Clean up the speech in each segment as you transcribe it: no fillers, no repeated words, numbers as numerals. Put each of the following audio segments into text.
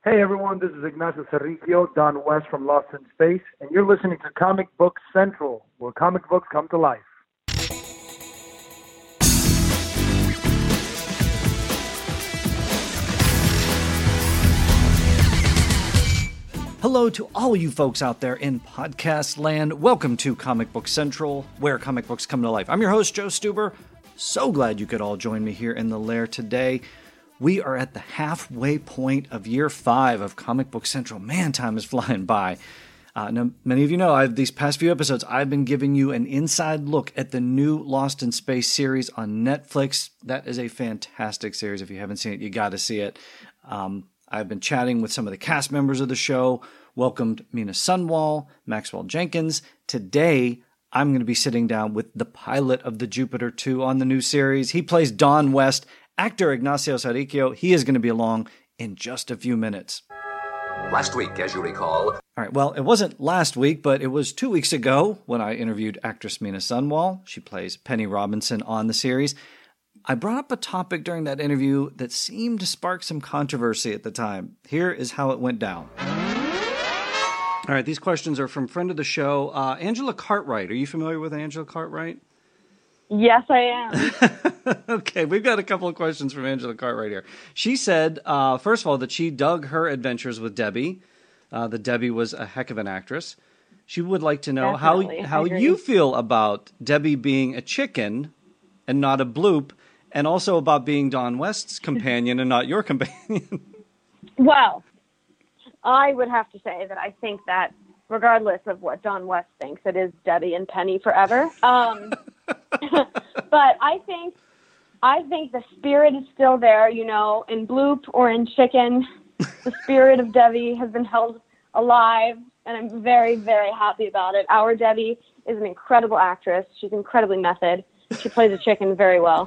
Hey everyone, this is Ignacio Cerriquio, Don West from Lost in Space, and you're listening to Comic Book Central, where comic books come to life. Hello to all you folks out there in podcast land. Welcome to Comic Book Central, where comic books come to life. I'm your host, Joe Stuber. So glad you could all join me here in the lair today. We are at the halfway point of year 5 of Comic Book Central. Man, time is flying by. Now, many of you know, these past few episodes, I've been giving you an inside look at the new Lost in Space series on Netflix. That is a fantastic series. If you haven't seen it, you got to see it. I've been chatting with some of the cast members of the show, welcomed Mina Sunwall, Maxwell Jenkins. Today, I'm going to be sitting down with the pilot of the Jupiter 2 on the new series. He plays Don West. Actor Ignacio Cerriquio, he is going to be along in just a few minutes. Last week, as you recall. All right, well, it wasn't last week, but it was 2 weeks ago when I interviewed actress Mina Sunwall. She plays Penny Robinson on the series. I brought up a topic during that interview that seemed to spark some controversy at the time. Here is how it went down. All right, these questions are from friend of the show, Angela Cartwright. Are you familiar with Angela Cartwright? Yes, I am. Okay, we've got a couple of questions from Angela Cartwright here. She said, first of all, that she dug her adventures with Debbie. That Debbie was a heck of an actress. She would like to know how you feel about Debbie being a chicken and not a bloop, and also about being Don West's companion and not your companion. Well, I would have to say that I think that regardless of what Don West thinks, it is Debbie and Penny forever. But I think the spirit is still there, you know, in Bloop or in Chicken. The spirit of Debbie has been held alive, and I'm very, very happy about it. Our Debbie is an incredible actress. She's incredibly method. She plays a chicken very well.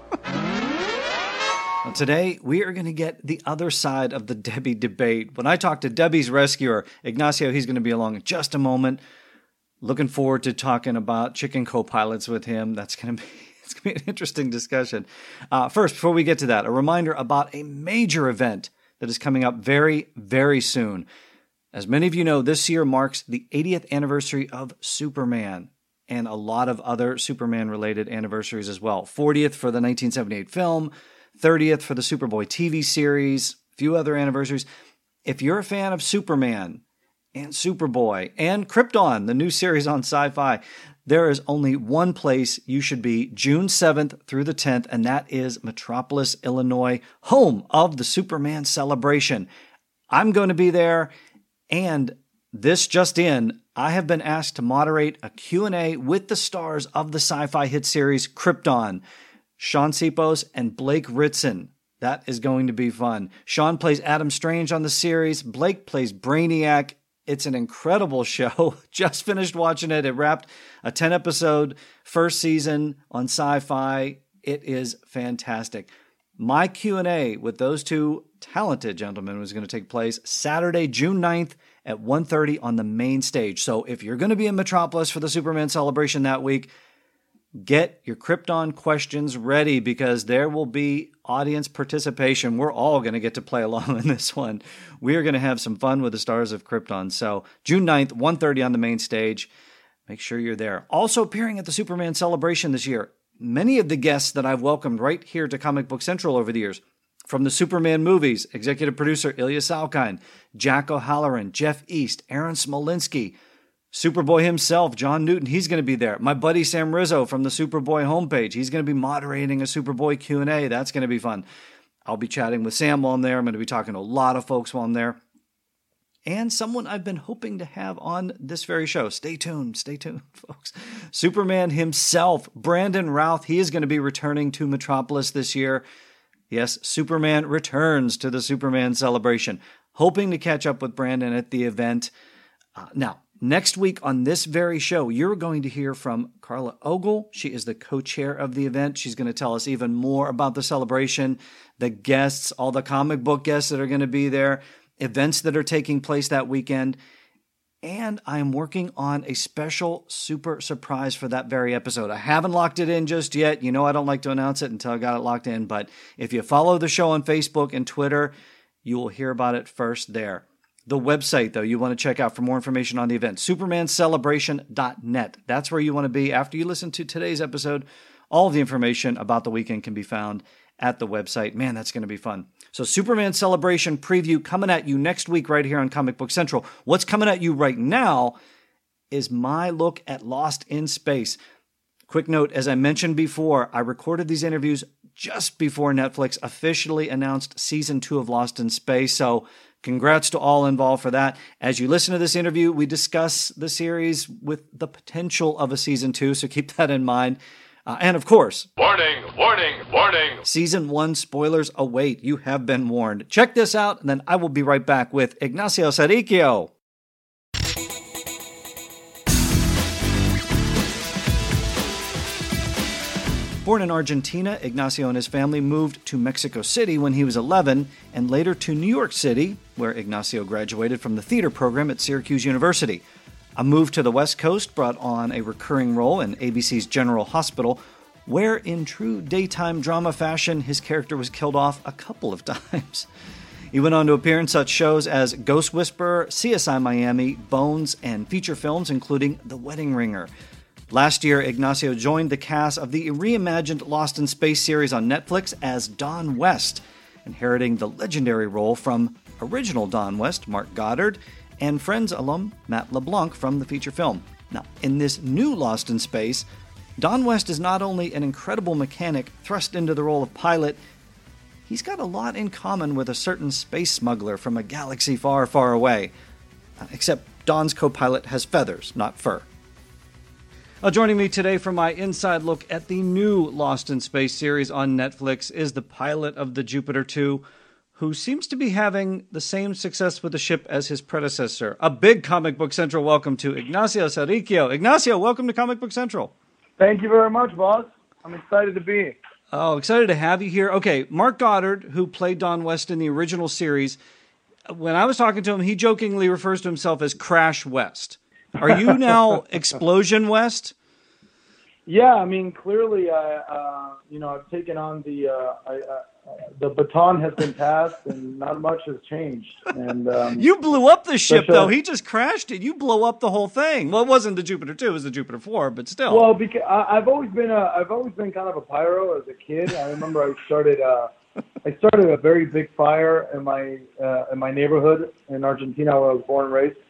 Well, today, we are going to get the other side of the Debbie debate. When I talk to Debbie's rescuer, Ignacio, he's going to be along in just a moment. Looking forward to talking about chicken co-pilots with him. It's going to be an interesting discussion. First, before we get to that, a reminder about a major event that is coming up very, very soon. As many of you know, this year marks the 80th anniversary of Superman and a lot of other Superman-related anniversaries as well. 40th for the 1978 film, 30th for the Superboy TV series, a few other anniversaries. If you're a fan of Superman and Superboy and Krypton, the new series on Sci-Fi, there is only one place you should be June 7th through the 10th, and that is Metropolis, Illinois, home of the Superman celebration. I'm going to be there, and this just in, I have been asked to moderate a Q&A with the stars of the sci-fi hit series Krypton, Sean Sipos and Blake Ritson. That is going to be fun. Sean plays Adam Strange on the series. Blake plays Brainiac. It's an incredible show. Just finished watching it. It wrapped a 10-episode first season on Sci-Fi. It is fantastic. My Q&A with those two talented gentlemen was going to take place Saturday, June 9th at 1:30 on the main stage. So if you're going to be in Metropolis for the Superman celebration that week, get your Krypton questions ready because there will be audience participation. We're all going to get to play along in this one. We are going to have some fun with the stars of Krypton. So June 9th, 1:30 on the main stage. Make sure you're there. Also appearing at the Superman celebration this year, many of the guests that I've welcomed right here to Comic Book Central over the years. From the Superman movies, executive producer Ilya Salkind, Jack O'Halloran, Jeff East, Aaron Smolinski, Superboy himself, John Newton, he's going to be there. My buddy Sam Rizzo from the Superboy homepage, he's going to be moderating a Superboy Q&A. That's going to be fun. I'll be chatting with Sam while I'm there. I'm going to be talking to a lot of folks while I'm there. And someone I've been hoping to have on this very show. Stay tuned, folks. Superman himself, Brandon Routh, he is going to be returning to Metropolis this year. Yes, Superman returns to the Superman celebration. Hoping to catch up with Brandon at the event. Now, next week on this very show, you're going to hear from Carla Ogle. She is the co-chair of the event. She's going to tell us even more about the celebration, the guests, all the comic book guests that are going to be there, events that are taking place that weekend. And I am working on a special super surprise for that very episode. I haven't locked it in just yet. You know I don't like to announce it until I got it locked in. But if you follow the show on Facebook and Twitter, you will hear about it first there. The website, though, you want to check out for more information on the event, supermancelebration.net. That's where you want to be after you listen to today's episode. All of the information about the weekend can be found at the website. Man, that's going to be fun. So Superman Celebration preview coming at you next week right here on Comic Book Central. What's coming at you right now is my look at Lost in Space. Quick note, as I mentioned before, I recorded these interviews just before Netflix officially announced Season 2 of Lost in Space, so congrats to all involved for that. As you listen to this interview, we discuss the series with the potential of a Season 2, so keep that in mind. And of course, warning, warning, warning. Season 1 spoilers await. You have been warned. Check this out, and then I will be right back with Ignacio Saricchio. Born in Argentina, Ignacio and his family moved to Mexico City when he was 11 and later to New York City, where Ignacio graduated from the theater program at Syracuse University. A move to the West Coast brought on a recurring role in ABC's General Hospital, where in true daytime drama fashion, his character was killed off a couple of times. He went on to appear in such shows as Ghost Whisperer, CSI Miami, Bones, and feature films including The Wedding Ringer. Last year, Ignacio joined the cast of the reimagined Lost in Space series on Netflix as Don West, inheriting the legendary role from original Don West, Mark Goddard, and Friends alum Matt LeBlanc from the feature film. Now, in this new Lost in Space, Don West is not only an incredible mechanic thrust into the role of pilot, he's got a lot in common with a certain space smuggler from a galaxy far, far away. Except Don's co-pilot has feathers, not fur. Joining me today for my inside look at the new Lost in Space series on Netflix is the pilot of the Jupiter 2, who seems to be having the same success with the ship as his predecessor. A big Comic Book Central welcome to Ignacio Saricchio. Ignacio, welcome to Comic Book Central. Thank you very much, boss. I'm excited to be here. Oh, excited to have you here. Okay, Mark Goddard, who played Don West in the original series, when I was talking to him, he jokingly refers to himself as Crash West. Are you now Explosion West? Yeah, I mean, clearly, I've taken on the baton has been passed, and not much has changed. And you blew up the ship, though. He just crashed it. You blew up the whole thing. Well, it wasn't the Jupiter 2; it was the Jupiter 4, but still. Well, because I've always been kind of a pyro as a kid. I remember I started a very big fire in my neighborhood in Argentina, where I was born and raised.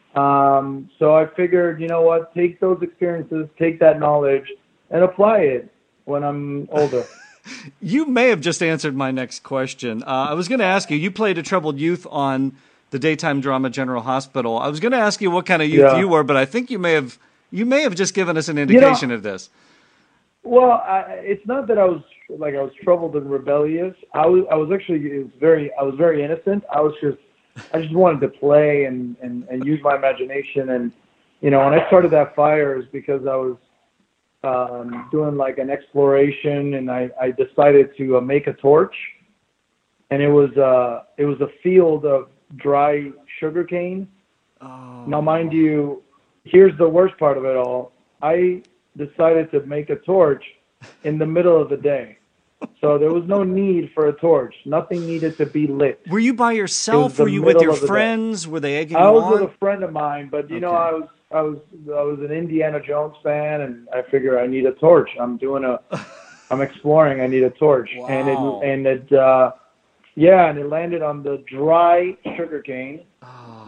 So I figured, you know what, take those experiences, take that knowledge, and apply it when I'm older. You may have just answered my next question. I was going to ask you, you played a troubled youth on the daytime drama General Hospital. I was going to ask you what kind of youth you were, but I think you may have just given us an indication of this. Well, it's not that I was troubled and rebellious. I was very innocent. I just wanted to play and use my imagination. And, when I started that fire is because I was doing like an exploration, and I decided to make a torch. And it was a field of dry sugarcane. Oh. Now, mind you, here's the worst part of it all. I decided to make a torch in the middle of the day. So there was no need for a torch. Nothing needed to be lit. Were you by yourself? Were you with your friends? Were they egging you on? I was with a friend of mine, but I was an Indiana Jones fan, and I figure I need a torch. I'm exploring. I need a torch, wow. and it landed on the dry sugarcane. Oh.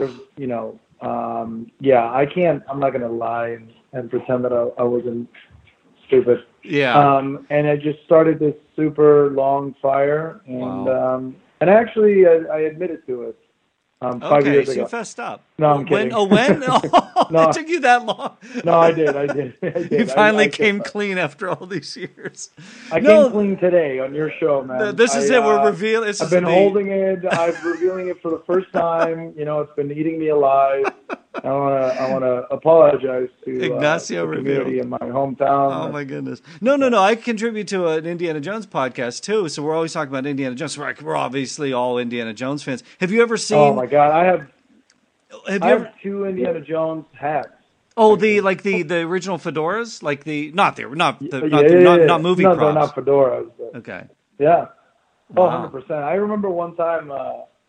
I'm not gonna lie and pretend that I wasn't stupid. Yeah. And I just started this super long fire, and wow. And actually I admitted to it 5 years ago. So you fessed up. No, I'm kidding. When? Oh, No. It took you that long. No, I did. You finally came clean after all these years. I came clean today on your show, man. This is it. We're revealing. I've been holding it. I'm revealing it for the first time. It's been eating me alive. I want to apologize to Ignacio the community in my hometown. Oh my goodness! No. I contribute to an Indiana Jones podcast too, so we're always talking about Indiana Jones. We're obviously all Indiana Jones fans. Have you ever seen? Oh my God, I have 2 Indiana Jones hats. Oh, the original fedoras, like not movie props. No, they're not fedoras. Okay. Yeah. Oh, wow. 100%. I remember one time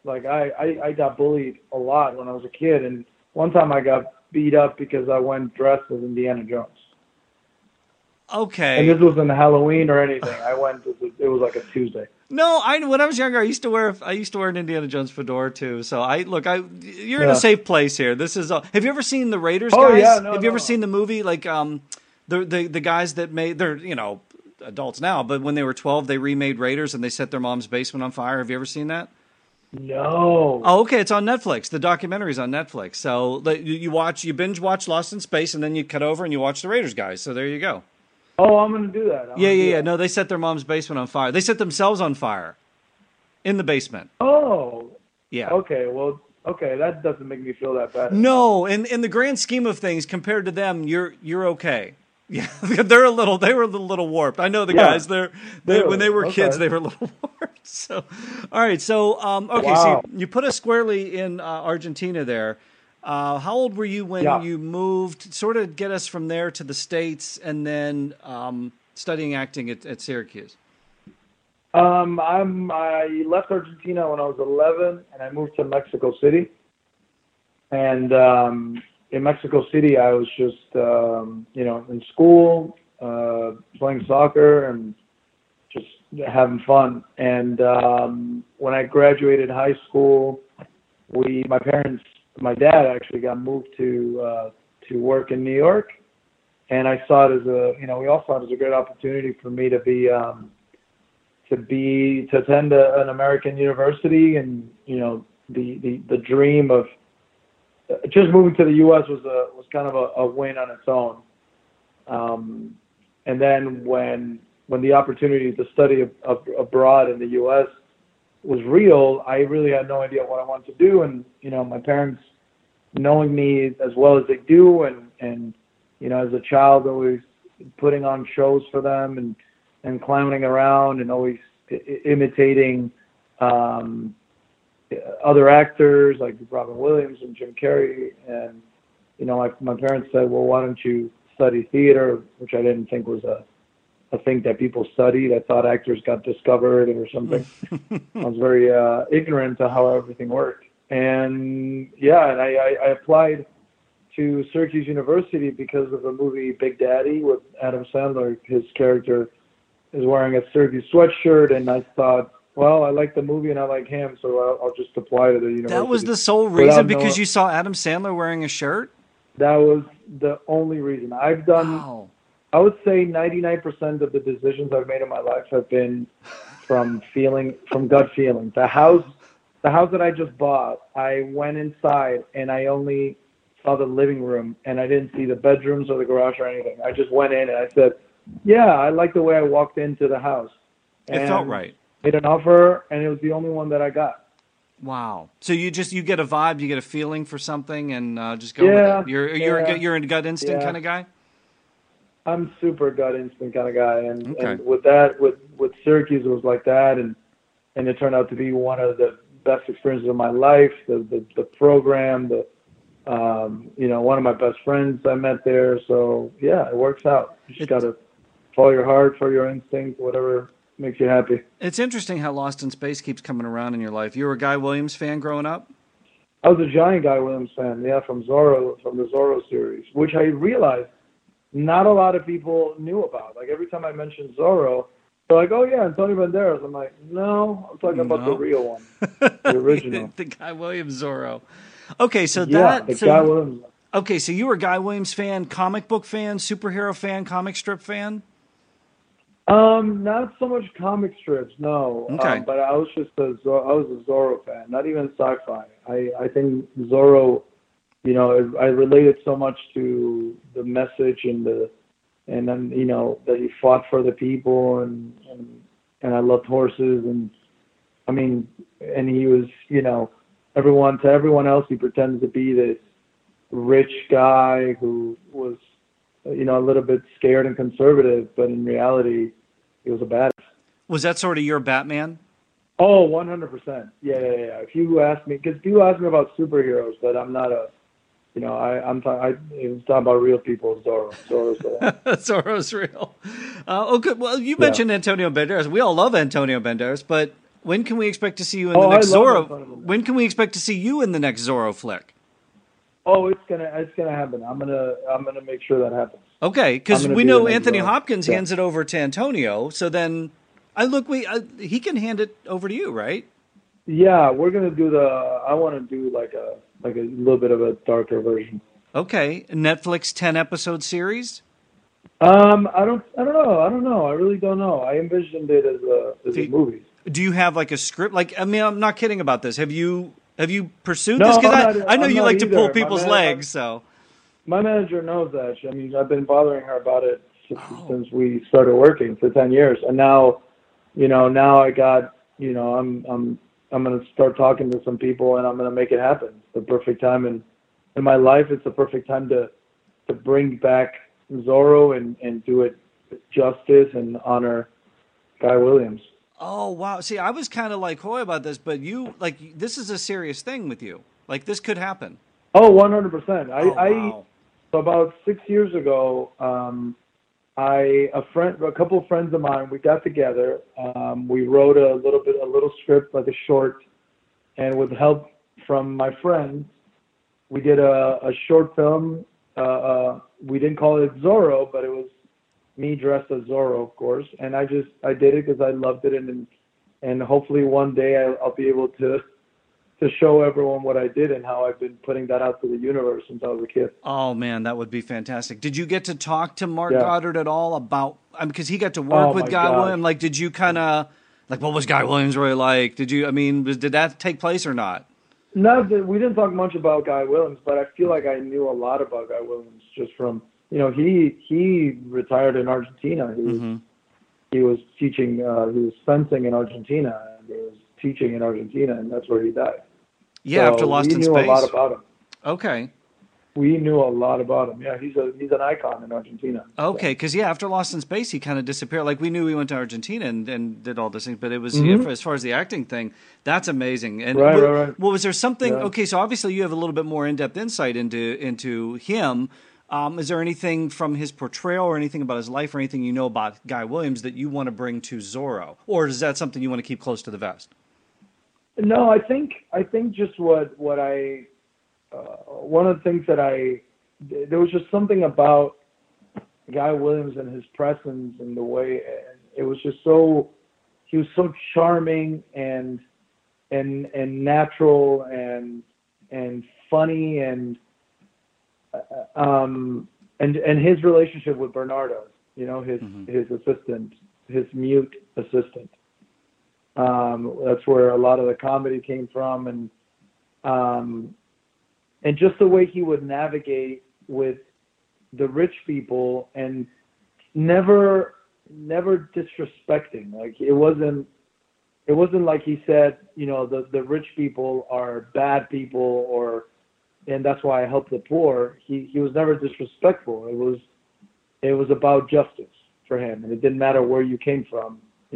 Like I got bullied a lot when I was a kid, and one time I got beat up because I went dressed as Indiana Jones. Okay. And this wasn't Halloween or anything. I went. It was like a Tuesday. No, when I was younger, I used to wear an Indiana Jones fedora too. So you're in Yeah. a safe place here. This is. Have you ever seen the Raiders Oh, guys? yeah, no, have you ever no. seen the movie? Like the guys that made, they're adults now, but when they were 12, they remade Raiders and they set their mom's basement on fire. Have you ever seen that? No. Oh, okay. It's on Netflix. The documentary's on Netflix. So you binge watch Lost in Space, and then you cut over and you watch the Raiders guys. So there you go. Oh, I'm gonna do that. Yeah. No, they set their mom's basement on fire. They set themselves on fire in the basement. Oh. Yeah. Okay. Well. Okay. That doesn't make me feel that bad. No, in the grand scheme of things, compared to them, you're okay. Yeah, they were a little warped. I know the guys. When they were kids, they were a little warped. So, all right. So, okay. Wow. So you put us squarely in Argentina there. How old were you when you moved? Sort of get us from there to the States, and then studying acting at Syracuse. I left Argentina when I was 11, and I moved to Mexico City. And in Mexico City, I was just in school, playing soccer, and just having fun. And when I graduated high school, my dad actually got moved to work in New York, and I saw it as we all saw it as a great opportunity for me to attend an American university, and the dream of just moving to the U.S. was kind of a win on its own. And then when the opportunity to study abroad in the U.S. was real, I really had no idea what I wanted to do. And my parents, knowing me as well as they do, and as a child, always putting on shows for them and clowning around and always imitating other actors like Robin Williams and Jim Carrey. And my parents said, well, why don't you study theater, which I didn't think was a thing that people studied. I thought actors got discovered or something. I was very ignorant to how everything worked. And I applied to Syracuse University because of the movie Big Daddy with Adam Sandler. His character is wearing a Syracuse sweatshirt, and I thought, well, I like the movie and I like him, so I'll just apply to the university. That was the sole reason, because you saw Adam Sandler wearing a shirt? That was the only reason. I've done, wow. I would say 99% of the decisions I've made in my life have been from gut feeling. The house that I just bought, I went inside and I only saw the living room, and I didn't see the bedrooms or the garage or anything. I just went in and I said, yeah, I like the way I walked into the house. It felt right. Made an offer, and it was the only one that I got. Wow. So you get a vibe, you get a feeling for something, and just go with it. You're a gut instinct kind of guy? I'm super gut instinct kind of guy, and with that, with Syracuse, it was like that, and it turned out to be one of the best experiences of my life. The program, one of my best friends I met there. So yeah, it works out. You just got to follow your heart, follow your instinct, whatever makes you happy. It's interesting how Lost in Space keeps coming around in your life. You were a Guy Williams fan growing up? I was a giant Guy Williams fan, from Zorro, from the Zorro series, which I realized not a lot of people knew about. Like every time I mentioned Zorro, they're like, oh yeah, Antonio Banderas. I'm like, no, I'm talking about the real one, the original. The Guy Williams Zorro. Okay, so Guy Williams. Okay, so you were a Guy Williams fan, comic book fan, superhero fan, comic strip fan? Not so much comic strips, no. Okay. But I was just a Zorro fan, not even sci-fi. I think Zorro, I related so much to the message and then that he fought for the people, and I loved horses, and I mean, and he was, to everyone else he pretended to be this rich guy who was a little bit scared and conservative, but in reality he was a badass. Was that sort of your Batman? Oh, 100%. Yeah. If you ask me, because people ask me about superheroes, but I'm not a, I'm talking about real people. Zorro's Zorro's real. Okay, well, you mentioned Antonio Banderas. We all love Antonio Banderas, but When can we expect to see you in Oh, the next I love Zorro? making fun of him. When can we expect to see you in the next Zorro flick? Oh, it's gonna happen. I'm gonna make sure that happens. Okay, because I'm gonna we be know the next Anthony Zorro. Hopkins Yeah. hands it over to Antonio. So then, he can hand it over to you, right? Yeah, we're gonna do I want to do like a little bit of a darker version. Okay, Netflix 10-episode series. I don't know. I really don't know. I envisioned it as a movie. Do you have like a script? Like, I mean, I'm not kidding about this. Have you pursued No, this? Because I'm I know not you like to pull either. people's legs. So My manager knows that. I mean, I've been bothering her about it since we started working for 10 years, and now, now I got, I'm gonna start talking to some people, and I'm gonna make it happen. It's the perfect time in my life. It's the perfect time to bring back Zorro and do it justice and honor Guy Williams. oh wow. See, I was kind of like coy about this, but this is a serious thing with you. Like, this could happen. Oh, 100%. Wow. So about 6 years ago, a couple of friends of mine, we got together. We wrote a little script, like a short, and with help from my friends, we did a short film. We didn't call it Zorro, but it was me dressed as Zorro, of course. And I did it because I loved it, and hopefully one day I'll be able to show everyone what I did and how I've been putting that out to the universe since I was a kid. Oh man, that would be fantastic. Did you get to talk to Mark Yeah. Goddard at all about? Because he got to work Oh, with my Guy God. Williams. Like, did you kind of like what was Guy Williams really like? Did you? I mean, did that take place or not? No, we didn't talk much about Guy Williams, but I feel like I knew a lot about Guy Williams just from, he retired in Argentina. He was teaching, he was fencing in Argentina, and he was teaching in Argentina, and that's where he died. Yeah, So after Lost in we Space. knew a lot about him. Okay. We knew a lot about him. Yeah, he's an icon in Argentina. Okay, because after Lost in Space, he kind of disappeared. Like, we knew he went to Argentina and did all this thing, but it was as far as the acting thing, that's amazing. And Right, right. Well, was there something? Yeah. Okay, so obviously you have a little bit more in-depth insight into him. Is there anything from his portrayal or anything about his life or anything you know about Guy Williams that you want to bring to Zorro, or is that something you want to keep close to the vest? No, I think just what I one of the things that there was just something about Guy Williams and his presence and the way it was just he was so charming and natural and funny and his relationship with Bernardo, his assistant, his mute assistant. That's where a lot of the comedy came from, and just the way he would navigate with the rich people and never disrespecting. Like, it wasn't like he said, the rich people are bad people and that's why I help the poor. He was never disrespectful. It was about justice for him, and it didn't matter where you came from,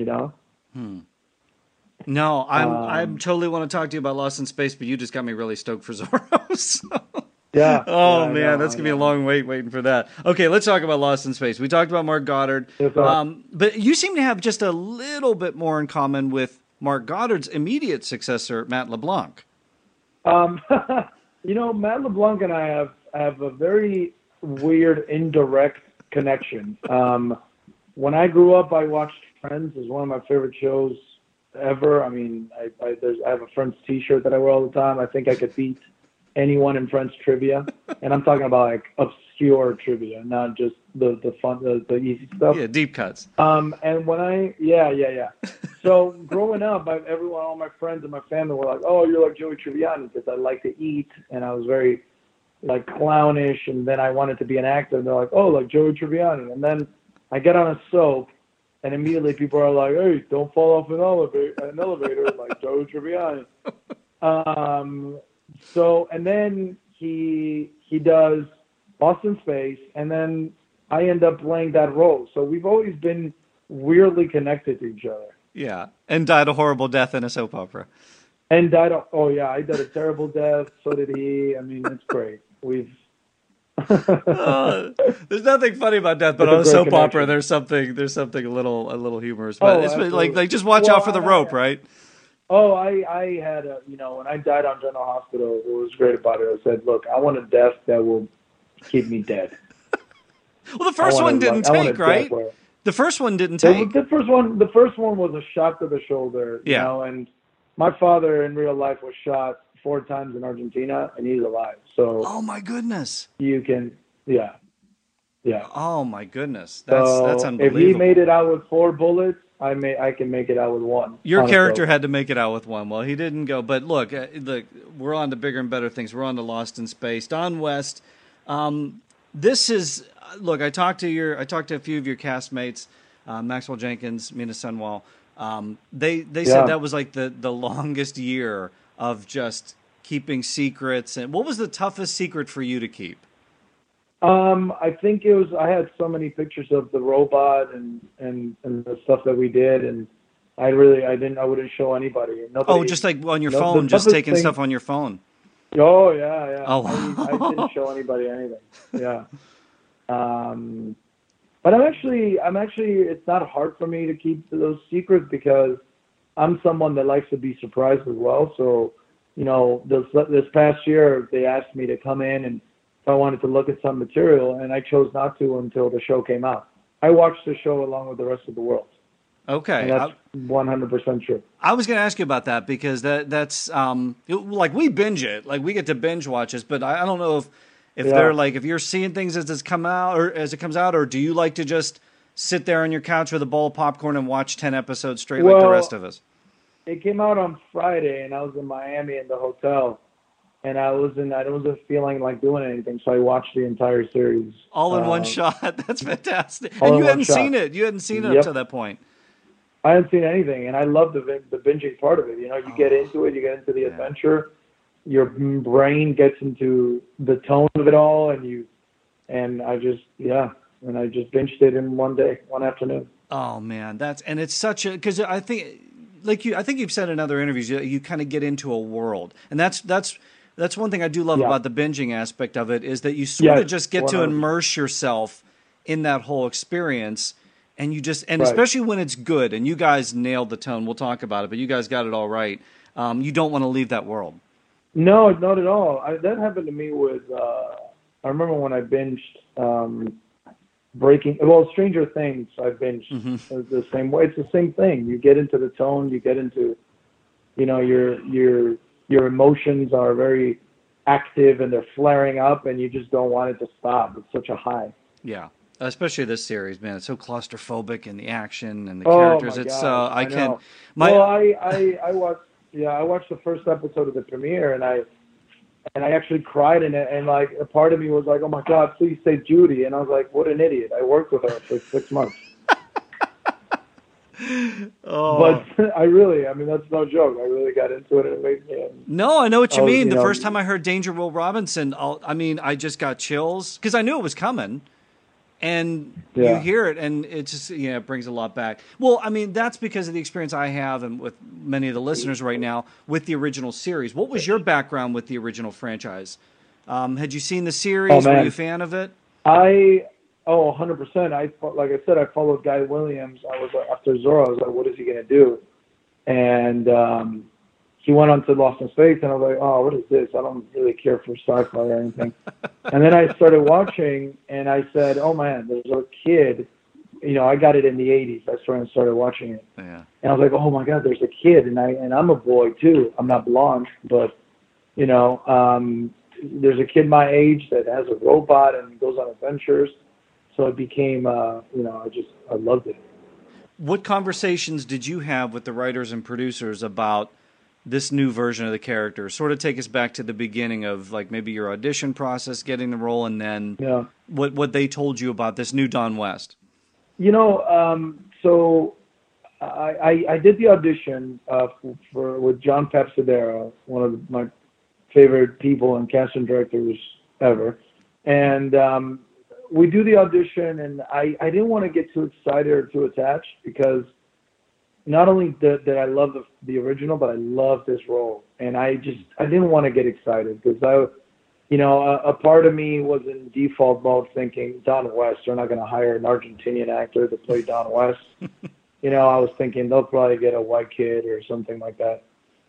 No, I totally want to talk to you about Lost in Space, but you just got me really stoked for Zorro. So. Yeah. Oh yeah, man, that's gonna be a long wait waiting for that. Okay, let's talk about Lost in Space. We talked about Mark Goddard, but you seem to have just a little bit more in common with Mark Goddard's immediate successor, Matt LeBlanc. Matt LeBlanc and I have a very weird indirect connection. When I grew up, I watched Friends. It was one of my favorite shows ever. I mean, I have a Friends T-shirt that I wear all the time. I think I could beat anyone in Friends trivia, and I'm talking about like obscure trivia, not just the fun, the easy stuff. Yeah, deep cuts. And when yeah. So growing up, all my friends and my family were like, "Oh, you're like Joey Tribbiani," because I like to eat, and I was very like clownish, and then I wanted to be an actor, and they're like, "Oh, like Joey Tribbiani," and then I get on a soap. And immediately people are like, "Hey, don't fall off an elevator like Joey Tribbiani." So, and then he does Lost in Space, and then I end up playing that role. So we've always been weirdly connected to each other. Yeah, and died a horrible death in a soap opera. And I died a terrible death. So did he. I mean, it's great. There's nothing funny about death, but on a soap opera, there's something a little humorous. But it's like just watch out for the rope, right? Oh, I had when I died on General Hospital, what was great about it, I said, look, I want a death that will keep me dead. Well, the first one didn't I want a take, death right? where The first one didn't take. the first one was a shot to the shoulder, Yeah. and my father in real life was shot 4 times in Argentina, and he's alive. So Oh my goodness. you can, yeah, yeah. Oh my goodness. That's So if he unbelievable. made it out with 4 bullets, I can make it out with one. Your on a character solo. had to make it out with one. Well, he didn't go. But look, we're on to bigger and better things. We're on to Lost in Space. Don West. This is look. I talked to a few of your castmates, Maxwell Jenkins, Mina Sunwall. They said that was like the longest year of just keeping secrets. And what was the toughest secret for you to keep? I think it was. I had so many pictures of the robot and the stuff that we did, and I wouldn't show anybody. Nobody, Just like on your the phone, just toughest taking thing- stuff on your phone. Oh yeah. Oh. I didn't show anybody anything. Yeah. But I'm actually. It's not hard for me to keep those secrets because I'm someone that likes to be surprised as well. So, this past year they asked me to come in and if I wanted to look at some material, and I chose not to until the show came out. I watched the show along with the rest of the world. Okay. And that's 100% true. I was going to ask you about that because that's like we binge it, like we get to binge watch this, but I don't know if they're like if you're seeing things as it comes out, or do you like to just sit there on your couch with a bowl of popcorn and watch 10 episodes straight like the rest of us? It came out on Friday, and I was in Miami in the hotel, and I wasn't feeling like doing anything, so I watched the entire series all in one shot. That's fantastic. all And in you one hadn't shot. seen it. You hadn't seen it up Yep. to that point. I hadn't seen anything, and I love the binging part of it. You get into it, you get into the adventure, your brain gets into the tone of it all, and I just binged it in one day, one afternoon. Oh man, it's such a because I think I think you've said in other interviews you kind of get into a world, and that's one thing I do love about the binging aspect of it is that you sort of just get to 100%. immerse yourself in that whole experience. And especially when it's good, and you guys nailed the tone. We'll talk about it, but you guys got it all right. You don't want to leave that world. No, not at all. That happened to me with. I remember when I binged Stranger Things. I binged the same way. It's the same thing. You get into the tone. You get into, your emotions are very active and they're flaring up, and you just don't want it to stop. It's such a high. Yeah. Especially this series, man. It's so claustrophobic in the action and the characters. My It's gosh, I can't. know. I watched the first episode of the premiere, and I actually cried in it, and like a part of me was like, oh my God, please say Judy, and I was like, what an idiot. I worked with her for 6 months. But that's no joke. I really got into it. And it made me. No, I know what you mean. The first time I heard Danger Will Robinson, I just got chills because I knew it was coming. And you hear it, and it just it brings a lot back. Well, I mean, that's because of the experience I have, and with many of the listeners right now, with the original series. What was your background with the original franchise? Had you seen the series? Were you a fan of it? 100%. Like I said, I followed Guy Williams. I was after Zorro. I was like, what is he going to do? And he went on to Lost in Space, and I was like, oh, what is this? I don't really care for sci-fi or anything. And then I started watching, and I said, oh, man, there's a kid. I got it in the 80s. I started watching it. Yeah. And I was like, oh, my God, there's a kid. And I'm a boy, too. I'm not blonde, but, there's a kid my age that has a robot and goes on adventures. So it became, I loved it. What conversations did you have with the writers and producers about this new version of the character? Sort of take us back to the beginning of like maybe your audition process, getting the role, and then what they told you about this new Don West. So I did the audition with John Papsadera, one of my favorite people and casting directors ever, and we do the audition, and I didn't want to get too excited or too attached because not only did I love the original, but I love this role, and I didn't want to get excited because a part of me was in default mode thinking Don West, they're not going to hire an Argentinian actor to play Don West. I was thinking they'll probably get a white kid or something like that.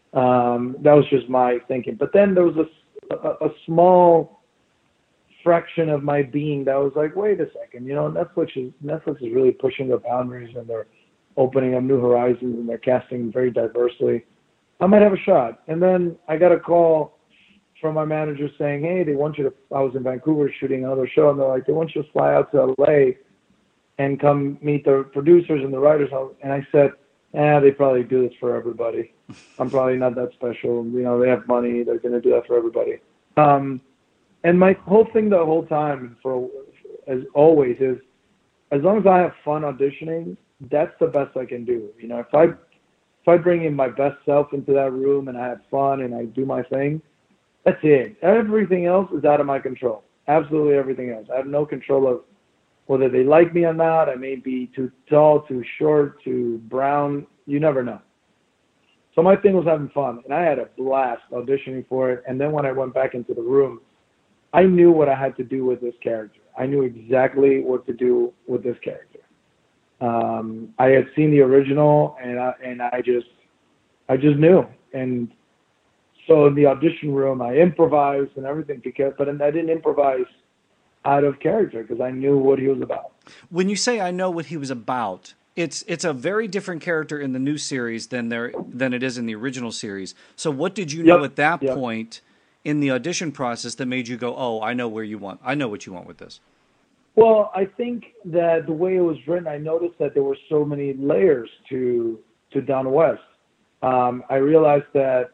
That was just my thinking. But then there was a small fraction of my being that was like, wait a second, Netflix is really pushing the boundaries, and they're opening up new horizons, and they're casting very diversely. I might have a shot. And then I got a call from my manager saying, hey, they want you to, I was in Vancouver shooting another show, and they're like, they want you to fly out to LA and come meet the producers and the writers. And I said, they probably do this for everybody. I'm probably not that special. They have money. They're going to do that for everybody. And my whole thing the whole time, as always, is as long as I have fun auditioning, that's the best I can do. If I bring in my best self into that room and I have fun and I do my thing, that's it. Everything else is out of my control. Absolutely everything else. I have no control of whether they like me or not. I may be too tall, too short, too brown. You never know. So my thing was having fun, and I had a blast auditioning for it. And then when I went back into the room, I knew what I had to do with this character. I knew exactly what to do with this character. I had seen the original, and I just knew. And so in the audition room, I improvised and everything, but I didn't improvise out of character because I knew what he was about. When you say I know what he was about, it's a very different character in the new series than it is in the original series. So what did you know at that point in the audition process that made you go, oh, I know what you want with this? Well, I think that the way it was written, I noticed that there were so many layers to Don West. I realized that,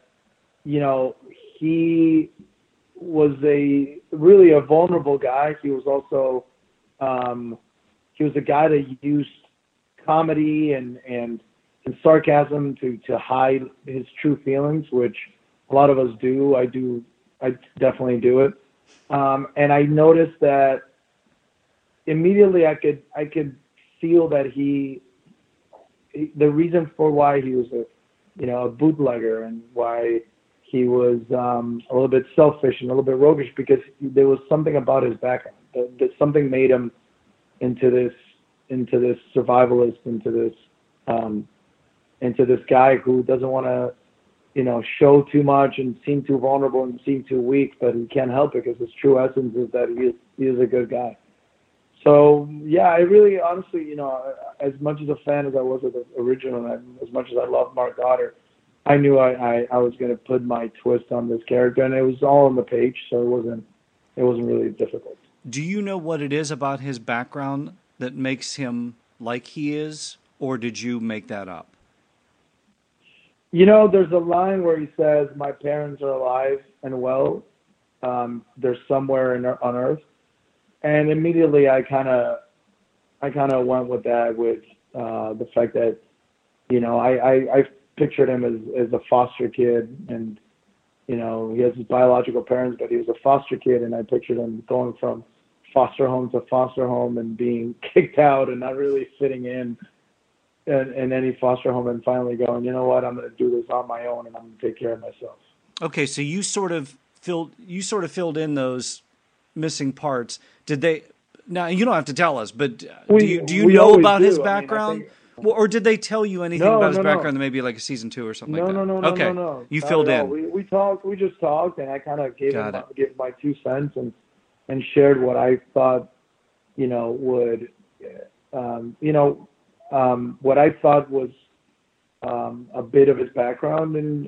he was really a vulnerable guy. He was also, he was a guy that used comedy and sarcasm to hide his true feelings, which a lot of us do. I definitely do it. And I noticed that immediately I could feel that the reason for why he was a bootlegger and why he was a little bit selfish and a little bit roguish, because there was something about his background that something made him into this survivalist, into this guy who doesn't want to show too much and seem too vulnerable and seem too weak, but he can't help it because his true essence is that he is a good guy. So yeah, I really honestly, as much as a fan as I was of the original, and as much as I love Mark Goddard, I knew I was going to put my twist on this character, and it was all on the page, so it wasn't really difficult. Do you know what it is about his background that makes him like he is, or did you make that up? There's a line where he says, "My parents are alive and well. They're somewhere on Earth," and immediately I kind of went with that, with the fact that I pictured him as a foster kid, and he has his biological parents, but he was a foster kid, and I pictured him going from foster home to foster home and being kicked out and not really fitting in any foster home, and finally going, you know what, I'm going to do this on my own, and I'm going to take care of myself. Okay, so you sort of filled in those missing parts. Did they? Now you don't have to tell us, but do you know about his background? Or did they tell you anything about his background? Maybe like a season 2 or something like that? No. Okay, No. You filled in. We talked. We just talked, and I kind of gave my 2 cents and shared what I thought, would, what I thought was a bit of his background, and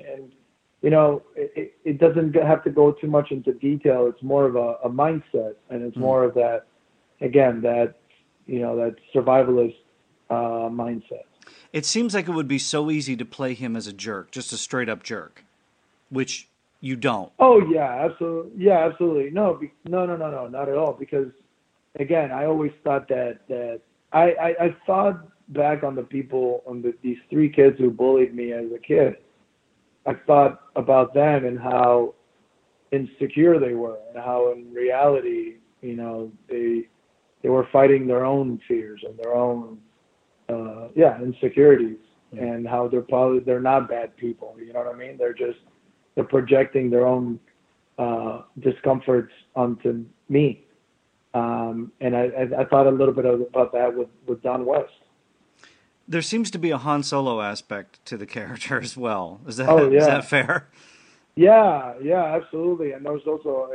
it doesn't have to go too much into detail. It's more of a mindset, and it's more of that, again, that survivalist mindset. It seems like it would be so easy to play him as a jerk, just a straight up jerk, which you don't. Oh yeah, absolutely. Yeah, absolutely. No, not at all. Because again, I always thought that I thought back on the people, these 3 kids who bullied me as a kid. I thought about them and how insecure they were, and how in reality, they were fighting their own fears and their own insecurities, and how they're not bad people. You know what I mean? They're projecting their own discomforts onto me. And I thought a little bit about that with Don West. There seems to be a Han Solo aspect to the character as well. Is that Oh, yeah. is that fair? Yeah, absolutely. And there's also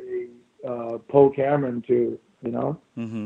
a Poe Cameron too. You know. Mm-hmm.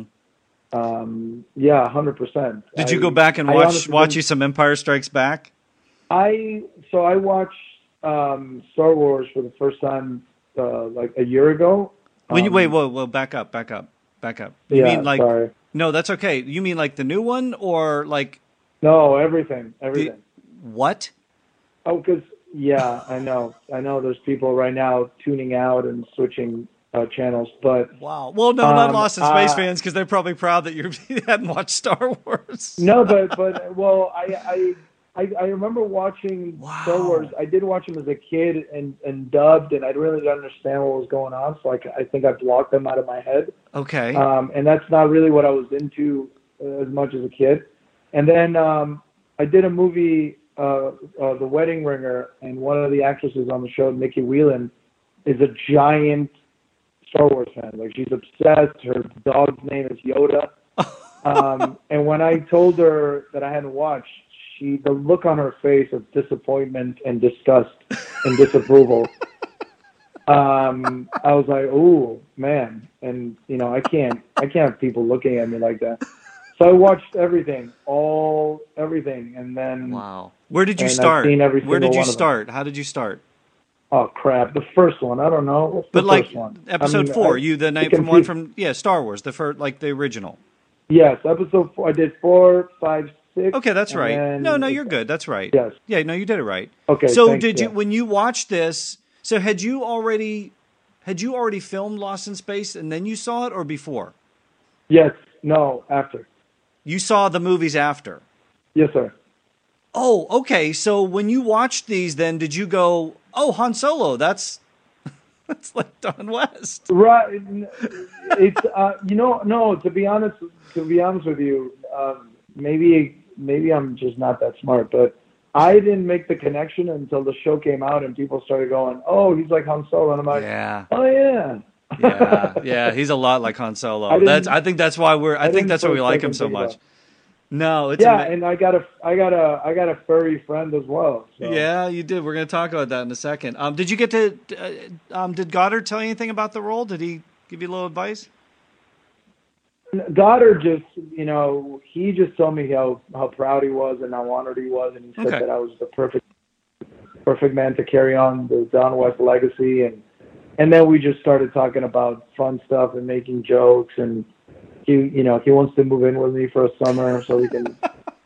Yeah, 100%. Did you go back and watch you some Empire Strikes Back? I watched Star Wars for the first time like a year ago. When you whoa, back up. You mean like sorry. No, that's okay. You mean like the new one or like No, everything. What? Oh, because I know. There's people right now tuning out and switching channels, but wow. Well, no, not Lost in Space fans because they're probably proud that you hadn't watched Star Wars. No, but well, I remember watching Star Wars. I did watch them as a kid and dubbed, and I really didn't understand what was going on. So I think I blocked them out of my head. Okay. And that's not really what I was into as much as a kid. And then I did a movie, The Wedding Ringer, and one of the actresses on the show, Nikki Whelan, is a giant Star Wars fan. Like, she's obsessed. Her dog's name is Yoda. And when I told her that I hadn't watched, the look on her face of disappointment and disgust and disapproval, I was like, "Ooh, man!" And I can't have people looking at me like that. So I watched everything, and then wow. Where did you start? Where did you start? How did you start? Oh crap! The first one, I don't know. What's the first one? Episode 4. The night from one from Star Wars, the first, like the original. Yes, episode 4. I did 4, 5, 6. Okay, that's right. No, you're good. That's right. Yes. Yeah, no, you did it right. Okay. So thanks, you when you watched this? So had you already filmed Lost in Space and then you saw it, or before? Yes. No. After. You saw the movies after. Yes, sir. Oh, okay. So when you watched these, then did you go, "Oh, Han Solo, that's like Don West"? Right. It's no. To be honest with you, maybe I'm just not that smart, but I didn't make the connection until the show came out and people started going, "Oh, he's like Han Solo," and I'm like, "Yeah, oh yeah." yeah, he's a lot like Han Solo. I think that's why we like him so much. No, it's and I got a furry friend as well. So. Yeah, you did. We're going to talk about that in a second. Did you get to? Did Goddard tell you anything about the role? Did he give you a little advice? Goddard he just told me how proud he was and how honored he was, and he said that I was the perfect man to carry on the Don West legacy, and then we just started talking about fun stuff and making jokes, and he wants to move in with me for a summer so we can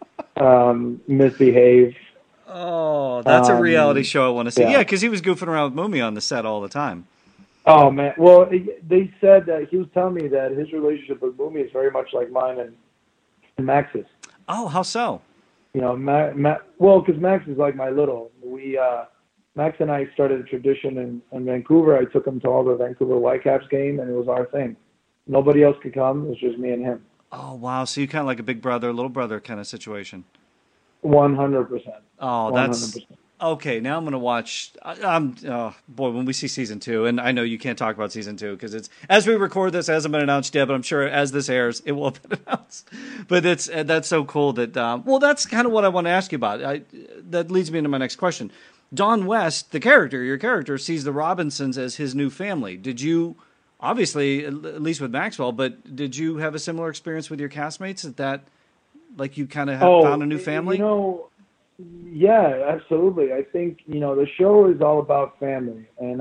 misbehave. Oh, that's a reality show I want to see. Yeah, because he was goofing around with Mumia on the set all the time. Oh man, well they said that he was telling me that his relationship with Mumia is very much like mine and Max's. Oh, how so? Well, because Max is like my little. Max and I started a tradition in Vancouver. I took him to all the Vancouver Whitecaps game, and it was our thing. Nobody else could come. It was just me and him. Oh, wow. So you kind of like a big brother, little brother kind of situation. 100%. Oh, that's... 100%. Okay, now I'm going to watch... when we see season 2, and I know you can't talk about season 2 because it's... As we record this, it hasn't been announced yet, but I'm sure as this airs, it will have been announced. But that's so cool that... that's kind of what I want to ask you about. That leads me into my next question. Don West, your character, sees the Robinsons as his new family. Did you... Obviously, at least with Maxwell, but did you have a similar experience with your castmates? That like you kind of found a new family? Yeah, absolutely. I think, the show is all about family. And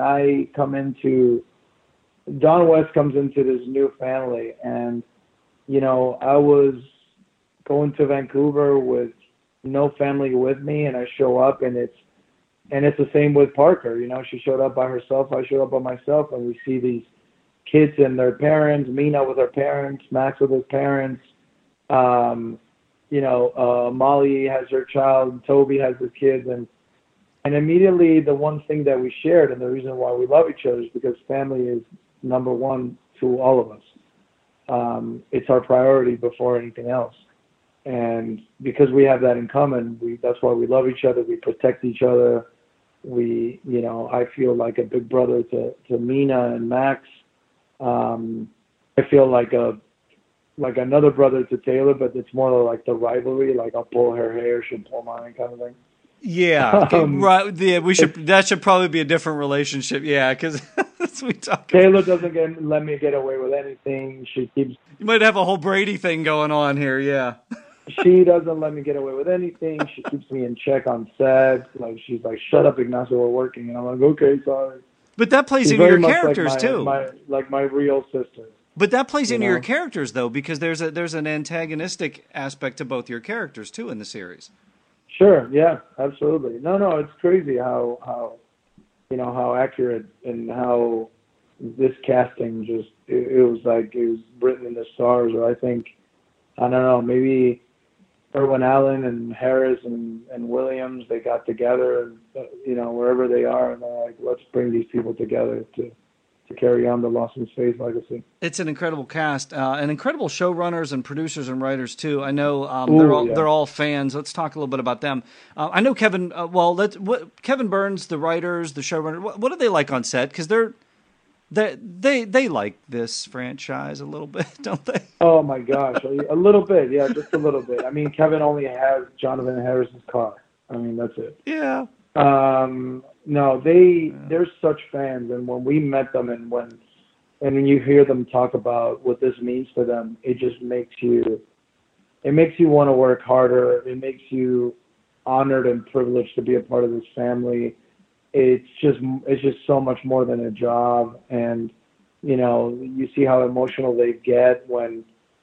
Don West comes into this new family. And, I was going to Vancouver with no family with me, and I show up, and it's the same with Parker. She showed up by herself, I showed up by myself, and we see these kids and their parents, Mina with her parents, Max with his parents. Molly has her child, Toby has his kids, and immediately the one thing that we shared and the reason why we love each other is because family is number one to all of us. It's our priority before anything else. And because we have that in common, that's why we love each other. We protect each other. I feel like a big brother to Mina and Max. I feel like a like another brother to Taylor, but it's more like the rivalry. Like I'll pull her hair, she'll pull mine, kind of thing. Yeah, right. Yeah, that should probably be a different relationship. Yeah, because that's what we talk. Taylor doesn't let me get away with anything. She keeps. You might have a whole Brady thing going on here. Yeah. She doesn't let me get away with anything. She keeps me in check on set. Like she's like, "Shut up, Ignacio, we're working," and I'm like, "Okay, sorry." But that plays She's into very your much characters like too. My real sister. But that plays into know? your characters though, because there's an antagonistic aspect to both your characters too in the series. Sure. Yeah. Absolutely. No. It's crazy how how accurate and how this casting just it was like it was written in the stars. Or I think I don't know, maybe Irwin Allen and Harris and Williams, they got together, wherever they are, and they're like, let's bring these people together to carry on the Lost in Space legacy. It's an incredible cast, and incredible showrunners and producers and writers too. I know they're all fans. Let's talk a little bit about them. I know Kevin. Kevin Burns, the writers, the showrunner. What are they like on set? Because they like this franchise a little bit, don't they? Oh my gosh, a little bit, yeah, just a little bit. I mean, Kevin only has Jonathan Harris's car. I mean, that's it. Yeah. No, they're such fans, and when we met them, and when you hear them talk about what this means to them, it just makes you want to work harder. It makes you honored and privileged to be a part of this family. It's just so much more than a job, and you see how emotional they get when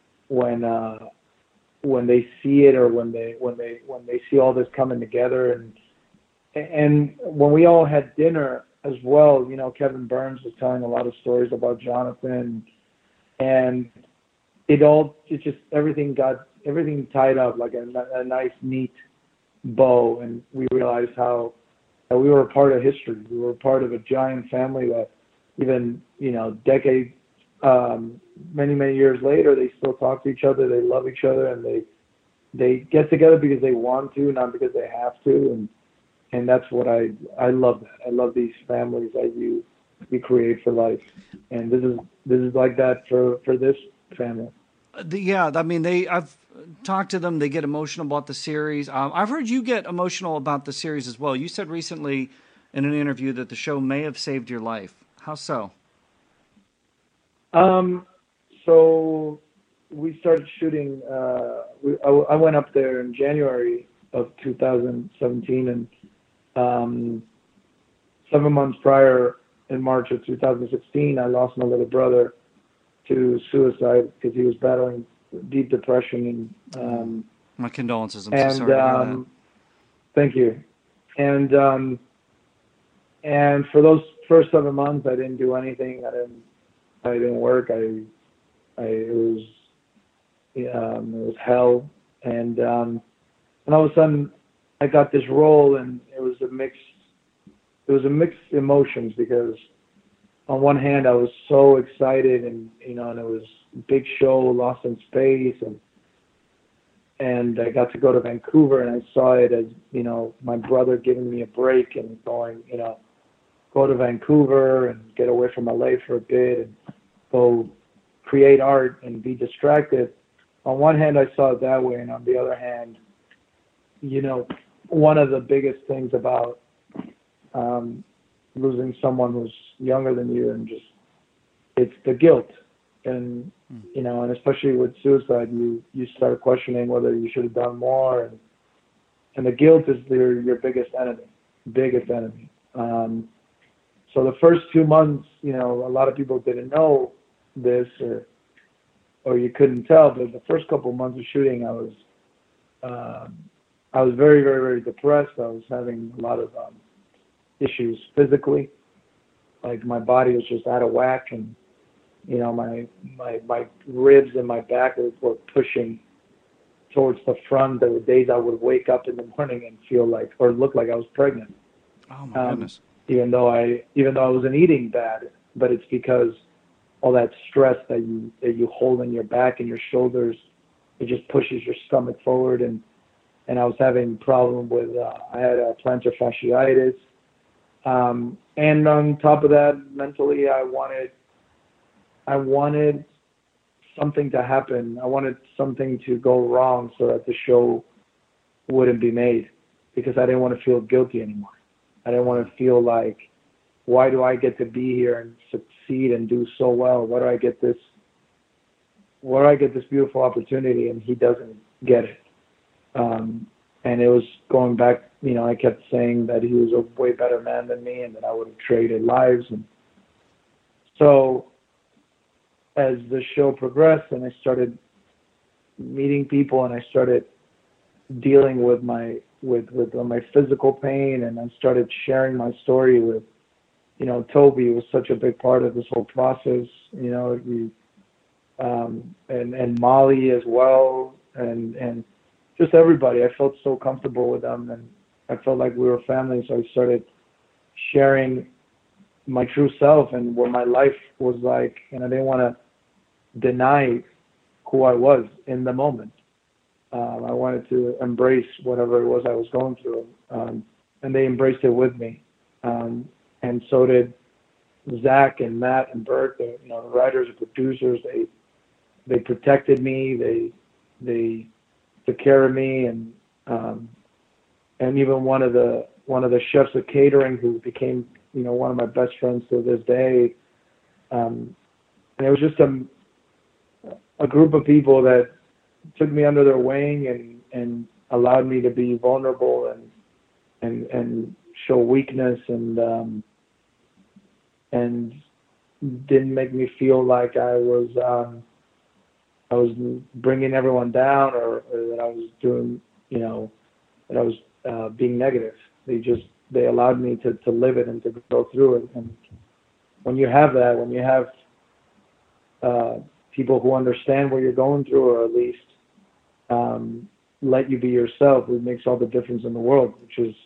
they see it, or when they see all this coming together. And when we all had dinner as well, Kevin Burns was telling a lot of stories about Jonathan, and everything tied up like a nice, neat bow, and we realized how we were a part of history. We were part of a giant family that even, decades, many, many years later, they still talk to each other, they love each other, and they get together because they want to, not because they have to. And that's what I love that. I love these families that you create for life. And this is like that for this family. I mean, I've talked to them. They get emotional about the series. I've heard you get emotional about the series as well. You said recently in an interview that the show may have saved your life. How so? So we started shooting. I went up there in January of 2017, and 7 months prior, in March of 2016, I lost my little brother to suicide because he was battling deep depression. And my condolences. I'm so sorry to hear that. Thank you. And for those first 7 months, I didn't do anything. I didn't work. It was hell. And all of a sudden, I got this role, and it was a mixed emotions, because on one hand I was so excited, and it was a big show, Lost in Space, and I got to go to Vancouver, and I saw it as my brother giving me a break and going, go to Vancouver and get away from LA for a bit and go create art and be distracted. On one hand, I saw it that way, and on the other hand, one of the biggest things about losing someone who's younger than you, and it's the guilt, and and especially with suicide, you start questioning whether you should have done more, and the guilt is your biggest enemy. So the first 2 months, a lot of people didn't know this, or you couldn't tell, but the first couple of months of shooting, I was very, very, very depressed. I was having a lot of issues physically. Like my body was just out of whack, and my ribs and my back were pushing towards the front. There were days I would wake up in the morning and feel like, or look like I was pregnant. Oh my goodness! Even though I wasn't eating bad, but it's because all that stress that you hold in your back and your shoulders, it just pushes your stomach forward, and I was having problem with I had plantar fasciitis, and on top of that, mentally I wanted something to happen. I wanted something to go wrong so that the show wouldn't be made, because I didn't want to feel guilty anymore. I didn't want to feel like, why do I get to be here and succeed and do so well? Why do I get this beautiful opportunity and he doesn't get it? And it was going back, I kept saying that he was a way better man than me and that I would have traded lives. And so as the show progressed and I started meeting people and I started dealing with my physical pain, and I started sharing my story with, Toby was such a big part of this whole process, and Molly as well, and just everybody. I felt so comfortable with them, and I felt like we were family. So I started sharing my true self and what my life was like, and I didn't want to deny who I was in the moment. I wanted to embrace whatever it was I was going through, and they embraced it with me. And so did Zach and Matt and Bert, the writers and producers. They protected me. They took care of me, and even one of the chefs of catering who became one of my best friends to this day. And it was just a group of people that took me under their wing and allowed me to be vulnerable and show weakness and didn't make me feel like I was bringing everyone down or that I was doing, that I was being negative. They allowed me to live it and to go through it. And when you have that, when you have people who understand what you're going through, or at least let you be yourself, it makes all the difference in the world, which is,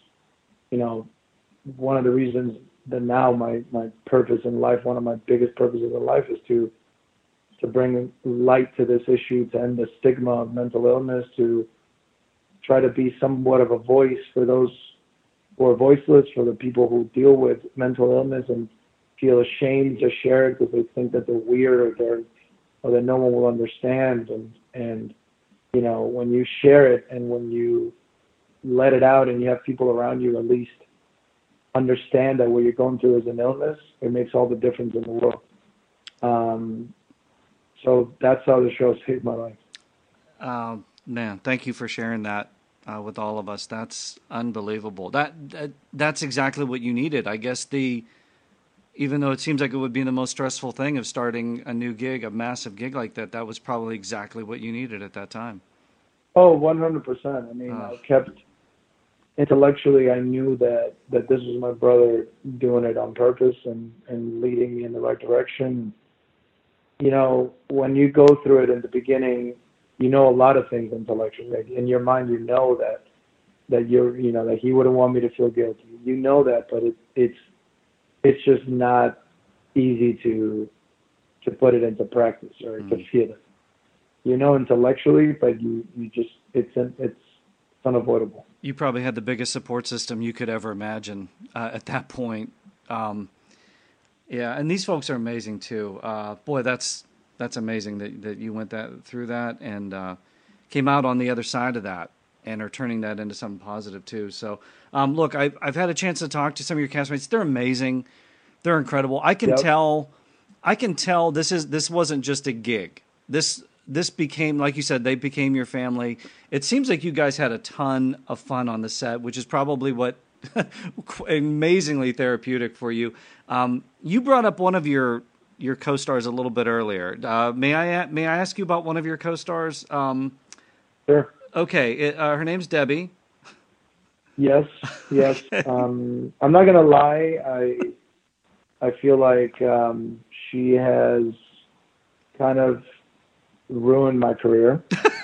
one of the reasons that now my purpose in life, one of my biggest purposes in life is to bring light to this issue, to end the stigma of mental illness, to try to be somewhat of a voice for those who are voiceless, for the people who deal with mental illness and feel ashamed to share it because they think that they're weird or that no one will understand. And when you share it and when you let it out and you have people around you at least understand that what you're going through is an illness, it makes all the difference in the world. So that's how the show saved my life. Man, thank you for sharing that with all of us. That's unbelievable. That's exactly what you needed. I guess even though it seems like it would be the most stressful thing of starting a new gig, a massive gig like that was probably exactly what you needed at that time. Oh, 100%. I mean, I kept intellectually, I knew that this was my brother doing it on purpose and leading me in the right direction. When you go through it in the beginning, a lot of things intellectually. Like in your mind, that you're, that he wouldn't want me to feel guilty. That, but it's just not easy to put it into practice or to feel it. Intellectually, but you just it's unavoidable. You probably had the biggest support system you could ever imagine at that point. Yeah, and these folks are amazing too. Boy, that's amazing that you went through that and came out on the other side of that and are turning that into something positive too. So, look, I've had a chance to talk to some of your castmates. They're amazing. They're incredible. I can tell this wasn't just a gig. This became, like you said, they became your family. It seems like you guys had a ton of fun on the set, which is probably what amazingly therapeutic for you. You brought up one of your co-stars a little bit earlier. May I ask you about one of your co-stars? Sure. Okay, her name's Debbie. Yes. I'm not gonna lie. I feel like she has kind of ruined my career.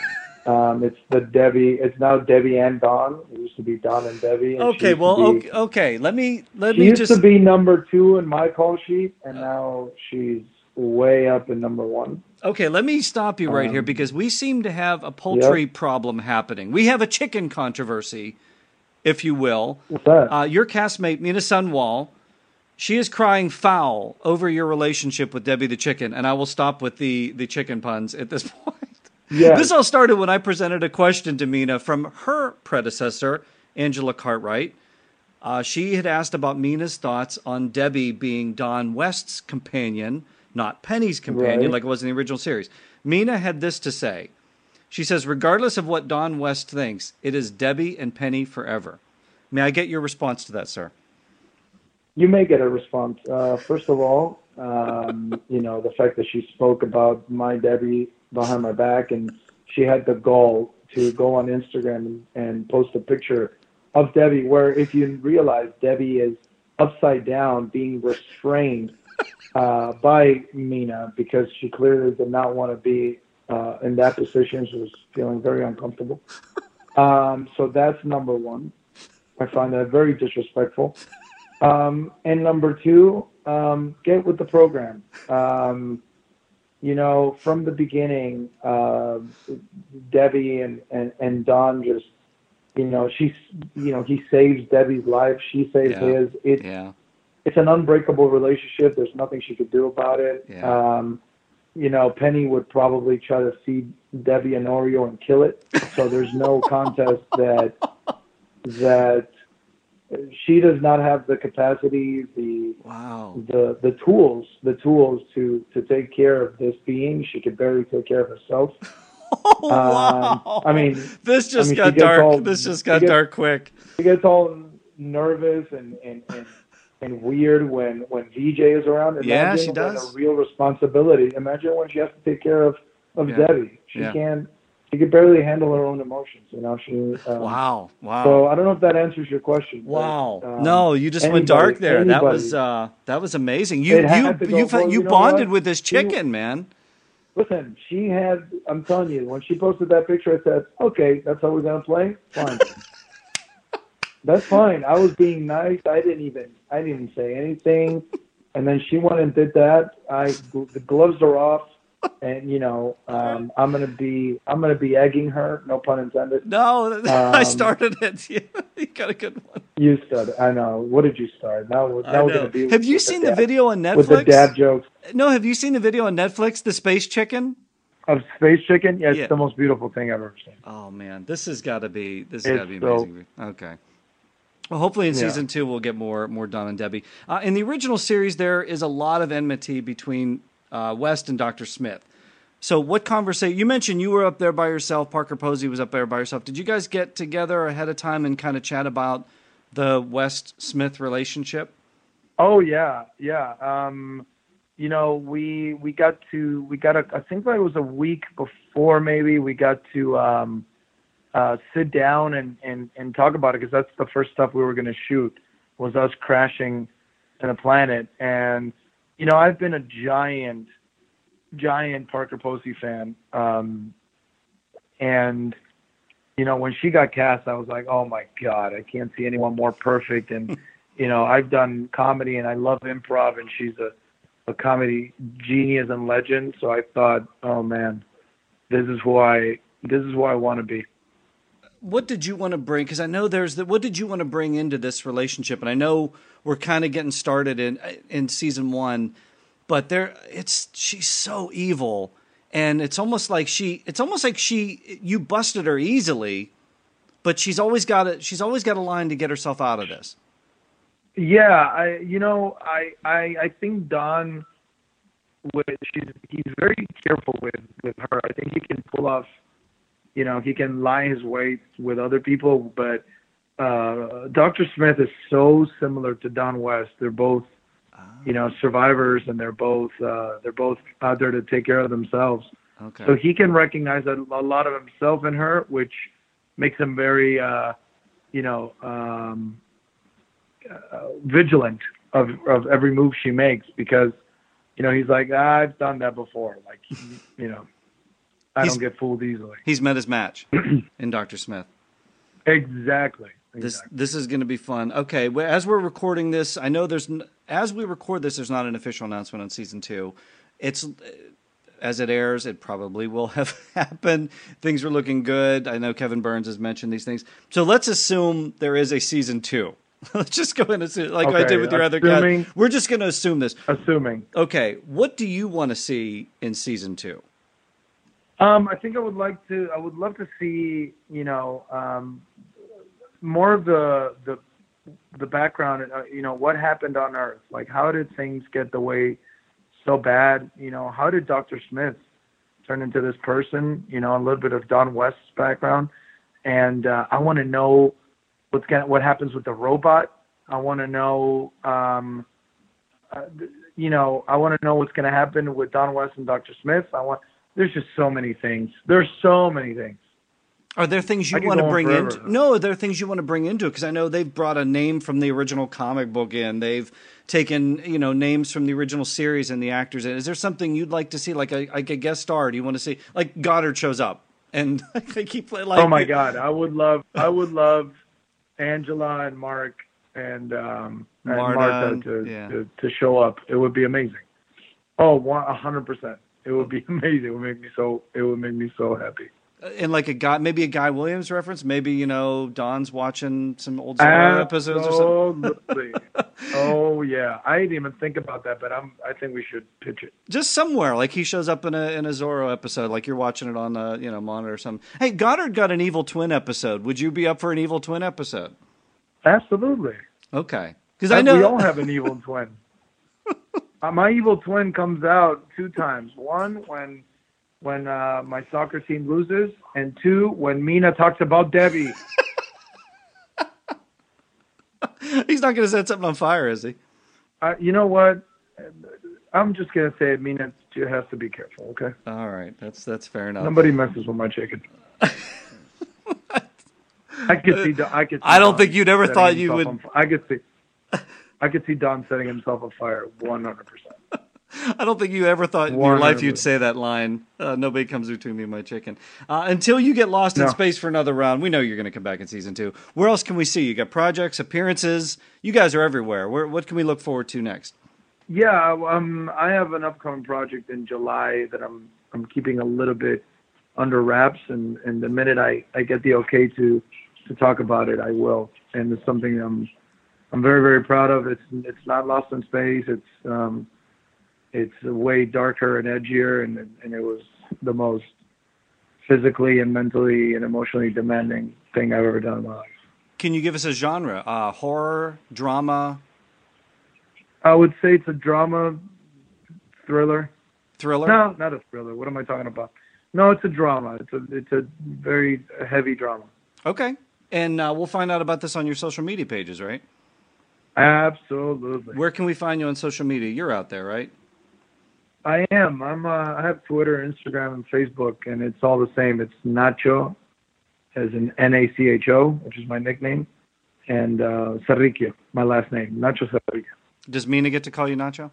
It's now Debbie and Dawn. It used to be Dawn and Debbie. And okay. Let me she used to be number 2 in my call sheet, and now she's way up in number 1. Okay, let me stop you right here because we seem to have a poultry problem happening. We have a chicken controversy, if you will. What's that? Your castmate Mina Sunwal She is crying foul over your relationship with Debbie the Chicken, and I will stop with the chicken puns at this point. Yes. This all started when I presented a question to Mina from her predecessor, Angela Cartwright. She had asked about Mina's thoughts on Debbie being Don West's companion, not Penny's companion, like it was in the original series. Mina had this to say. She says, regardless of what Don West thinks, it is Debbie and Penny forever. May I get your response to that, sir? You may get a response. First of all, the fact that she spoke about my Debbie behind my back, and she had the gall to go on Instagram and post a picture of Debbie, where if you realize Debbie is upside down being restrained by Mina because she clearly did not want to be in that position. She was feeling very uncomfortable. So that's number one. I find that very disrespectful. And number two, get with the program. From the beginning, Debbie and Don just, he saves Debbie's life. She saves his. It's an unbreakable relationship. There's nothing she could do about it. Yeah. Penny would probably try to feed Debbie an Oreo and kill it. So there's no contest that she does not have the capacity, the tools to take care of this being. She could barely take care of herself. Oh, wow. This just got dark. This just got dark quick. She gets all nervous and weird when VJ is around. Imagine she does. A real responsibility. Imagine when she has to take care of Debbie. She could barely handle her own emotions. Wow. So I don't know if that answers your question. Wow. But, no, you just went dark there. That was amazing. You bonded with this chicken, man. Listen, I'm telling you, when she posted that picture, I said, okay, that's how we're going to play? Fine. That's fine. I was being nice. I didn't even say anything. And then she went and did that. The gloves are off. And I'm gonna be egging her. No pun intended. No, I started it. You got a good one. You started. I know. What did you start? Now we're gonna be. Have you seen the video on Netflix? With the dad jokes. No, have you seen the video on Netflix? The Space Chicken. Of Space Chicken? Yeah, it's the most beautiful thing I've ever seen. Oh man, this has got to be amazing. Okay. Well, hopefully in season 2 we'll get more Don and Debbie. In the original series, there is a lot of enmity between West and Dr. Smith. So what conversation, you mentioned you were up there by yourself, Parker Posey was up there by yourself. Did you guys get together ahead of time and kind of chat about the West-Smith relationship? Oh, yeah. We got I think it was a week before maybe, we got to sit down and talk about it, because that's the first stuff we were going to shoot, was us crashing in a planet. And I've been a giant Parker Posey fan. And, when she got cast, I was like, oh my God, I can't see anyone more perfect. And, I've done comedy and I love improv, and she's a comedy genius and legend. So I thought, oh man, this is who I want to be. What did you want to bring? Because I know what did you want to bring into this relationship? And I know we're kind of getting started in season 1, but she's so evil, and it's almost like you busted her easily, but she's always got a line to get herself out of this. Yeah, I think Don, he's very careful with her. I think he can pull off. He can lie his way with other people, but Dr. Smith is so similar to Don West. They're both, survivors, and they're both out there to take care of themselves. Okay. So he can recognize a lot of himself in her, which makes him very, vigilant of every move she makes, because, he's like, I've done that before. Like, I don't get fooled easily. He's met his match in Dr. Smith. Exactly. This is going to be fun. Okay, well, as we're recording this, I know as we record this, there's not an official announcement on season 2. It's as it airs, it probably will have happened. Things are looking good. I know Kevin Burns has mentioned these things. So let's assume there is a season 2. Let's just go and assume, like I Okay, did with your other assuming- guys. We're just going to assume this. Assuming. Okay, what do you want to see in season 2? I think I would love to see, more of the background, what happened on Earth. Like, how did things get the way so bad? How did Dr. Smith turn into this person? A little bit of Don West's background. And I want to know what happens with the robot. I want to know, I want to know what's going to happen with Don West and Dr. Smith. There's just so many things. There's so many things. Are there things you I could want to go on bring forever. into? No, are there things you want to bring into it? Because I know they've brought a name from the original comic book in. They've taken, names from the original series and the actors in. Is there something you'd like to see, like a guest star? Do you want to see, like Goddard shows up and they keep playing? Like, Oh my God, I would love Angela and Mark and Martha to show up. It would be amazing. Oh, 100%. It would be amazing. It would make me so happy. And like maybe a Guy Williams reference. Maybe Don's watching some old Zorro episodes or something. Absolutely. Oh yeah, I didn't even think about that, but I think we should pitch it. Just somewhere, like he shows up in a Zorro episode, like you're watching it on the monitor or something. Hey, Goddard got an Evil Twin episode. Would you be up for an Evil Twin episode? Absolutely. Okay, because I know we all have an evil twin. My evil twin comes out 2 times. One when my soccer team loses, and 2 when Mina talks about Debbie. He's not going to set something on fire, is he? You know what? I'm just going to say, Mina, you have to be careful, okay? All right, that's fair enough. Nobody messes with my chicken. I could see. I don't think Don you'd ever setting thought you himself would. I could see Don setting himself afire 100%. I don't think you ever thought in your 100%. life you'd say that line. Nobody comes between me and my chicken. Until you get lost in No. space for another round, we know you're going to come back in season 2. Where else can we see? You got projects, appearances. You guys are everywhere. What can we look forward to next? Yeah, I have an upcoming project in July that I'm keeping a little bit under wraps, and the minute I get the okay to talk about it, I will. And it's something I'm very, very proud of. It's not Lost in Space. It's way darker and edgier, and it was the most physically and mentally and emotionally demanding thing I've ever done in my life. Can you give us a genre? Horror, drama, I would say it's a drama, thriller. thriller? No, not a thriller. What am I talking about? No, it's a drama. It's a very heavy drama. Okay. And we'll find out about this on your social media pages, right? Absolutely. Where can we find you on social media? You're out there, right? I am. I have Twitter, Instagram, and Facebook, and it's all the same. It's Nacho, as in Nacho, which is my nickname, and Sarriquio, my last name, Nacho Sarriquio. Does Mina get to call you Nacho?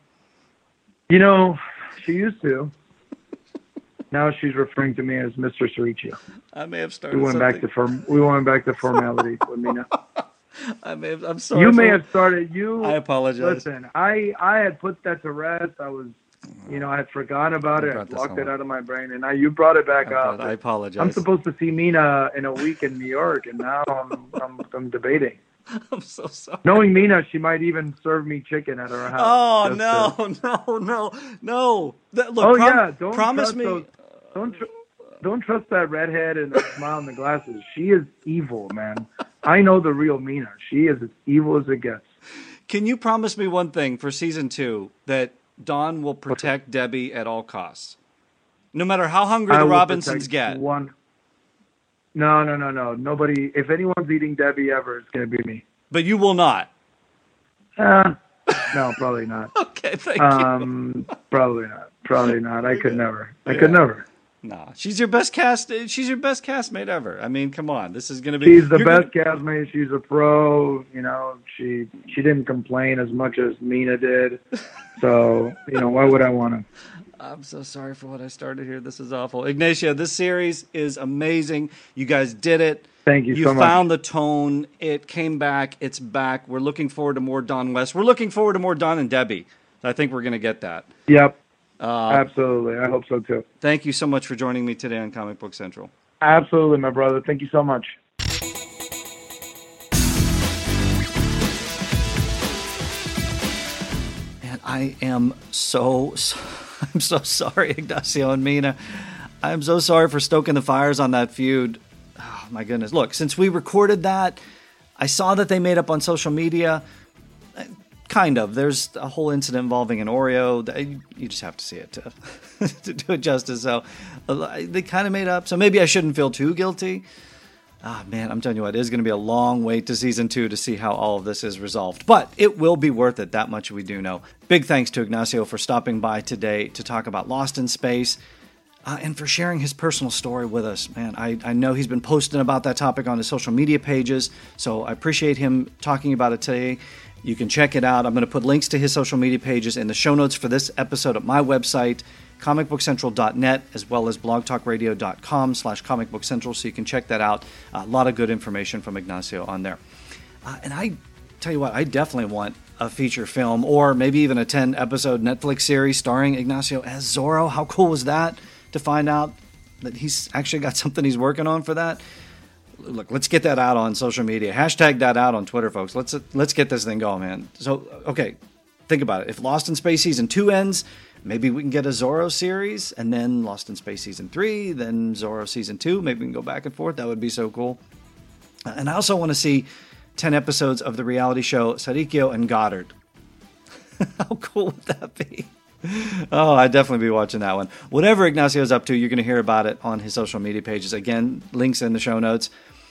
She used to. Now she's referring to me as Mr. Sarriquio. I may have started. We went back to formality with Mina. I'm sorry. You may have started. I apologize. Listen, I had put that to rest. I was, I had forgotten about it. I blocked it out of my brain, and now you brought it back up. I apologize. I'm supposed to see Mina in a week in New York, and now I'm debating. I'm so sorry. Knowing Mina, she might even serve me chicken at her house. Oh no! Look, yeah, don't promise trust me. Don't trust that redhead and the smile and the glasses. She is evil, man. I know the real Mina. She is as evil as it gets. Can you promise me one thing for season 2, that Don will protect Debbie at all costs, no matter how hungry the Robinsons get? No. Nobody. If anyone's eating Debbie ever, it's going to be me. But you will not. No, probably not. Okay, thank you. Probably not. I could never. I could never. Nah, she's your best cast. She's your best castmate ever. I mean, come on, this is going to be. She's the best castmate. She's a pro. She didn't complain as much as Mina did. So why would I want to? I'm so sorry for what I started here. This is awful. Ignacio, this series is amazing. You guys did it. Thank you so much. You found the tone. It came back. It's back. We're looking forward to more Don West. We're looking forward to more Don and Debbie. I think we're going to get that. Yep. Absolutely. I hope so too. Thank you so much for joining me today on Comic Book Central. Absolutely, my brother. Thank you so much. I'm so sorry, Ignacio and Mina. I'm so sorry for stoking the fires on that feud. Oh, my goodness. Look, since we recorded that, I saw that they made up on social media. Kind of. There's a whole incident involving an Oreo. You just have to see it to do it justice. So they kind of made up. So maybe I shouldn't feel too guilty. Ah, man, I'm telling you what, it is going to be a long wait to season 2 to see how all of this is resolved. But it will be worth it. That much we do know. Big thanks to Ignacio for stopping by today to talk about Lost in Space. And for sharing his personal story with us. Man, I know he's been posting about that topic on his social media pages, so I appreciate him talking about it today. You can check it out. I'm going to put links to his social media pages in the show notes for this episode at my website, comicbookcentral.net, as well as blogtalkradio.com/comicbookcentral, so you can check that out. A lot of good information from Ignacio on there. And I tell you what, I definitely want a feature film, or maybe even a 10-episode Netflix series starring Ignacio as Zorro. How cool was that? To find out that he's actually got something he's working on for that. Look, let's get that out on social media. Hashtag that out on Twitter, folks. Let's get this thing going, man. So, okay, think about it. If Lost in Space Season 2 ends, maybe we can get a Zorro series, and then Lost in Space Season 3, then Zorro Season 2. Maybe we can go back and forth. That would be so cool. And I also want to see 10 episodes of the reality show Sergio and Goddard. How cool would that be? Oh, I'd definitely be watching that one. Whatever Ignacio's up to, you're going to hear about it on his social media pages. Again, links in the show notes.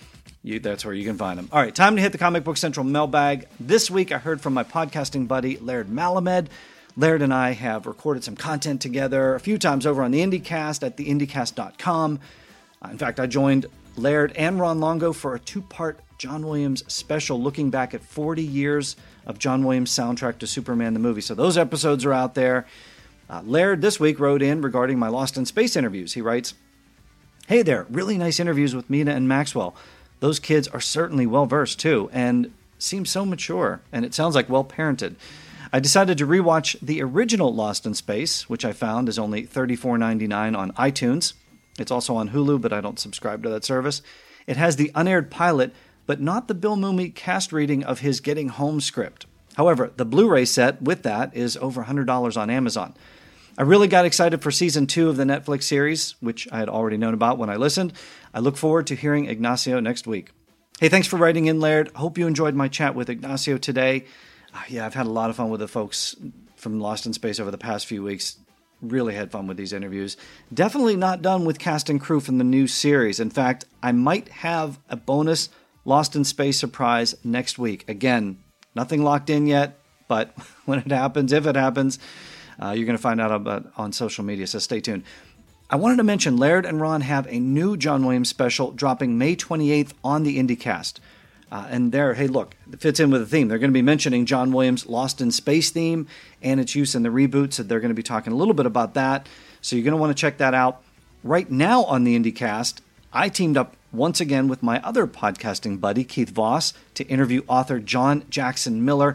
That's where you can find them. All right, time to hit the Comic Book Central mailbag. This week, I heard from my podcasting buddy, Laird Malamed. Laird and I have recorded some content together a few times over on the IndieCast at theindiecast.com. In fact, I joined Laird and Ron Longo for a 2-part John Williams special looking back at 40 years of John Williams' soundtrack to Superman the movie. So those episodes are out there. Laird this week wrote in regarding my Lost in Space interviews. He writes, "Hey there, really nice interviews with Mina and Maxwell. Those kids are certainly well-versed too, and seem so mature, and it sounds like well-parented. I decided to rewatch the original Lost in Space, which I found is only $34.99 on iTunes. It's also on Hulu, but I don't subscribe to that service. It has the unaired pilot, but not the Bill Mumy cast reading of his Getting Home script. However, the Blu-ray set with that is over $100 on Amazon. I really got excited for Season 2 of the Netflix series, which I had already known about when I listened. I look forward to hearing Ignacio next week." Hey, thanks for writing in, Laird. Hope you enjoyed my chat with Ignacio today. Yeah, I've had a lot of fun with the folks from Lost in Space over the past few weeks. Really had fun with these interviews. Definitely not done with cast and crew from the new series. In fact, I might have a bonus Lost in Space surprise next week. Again, nothing locked in yet, but when it happens, if it happens, you're going to find out about on social media, so stay tuned. I wanted to mention Laird and Ron have a new John Williams special dropping May 28th on the IndieCast. And there, hey, look, it fits in with the theme. They're going to be mentioning John Williams' Lost in Space theme and its use in the reboot, so they're going to be talking a little bit about that. So you're going to want to check that out. Right now on the IndieCast, I teamed up once again with my other podcasting buddy, Keith Voss, to interview author John Jackson Miller.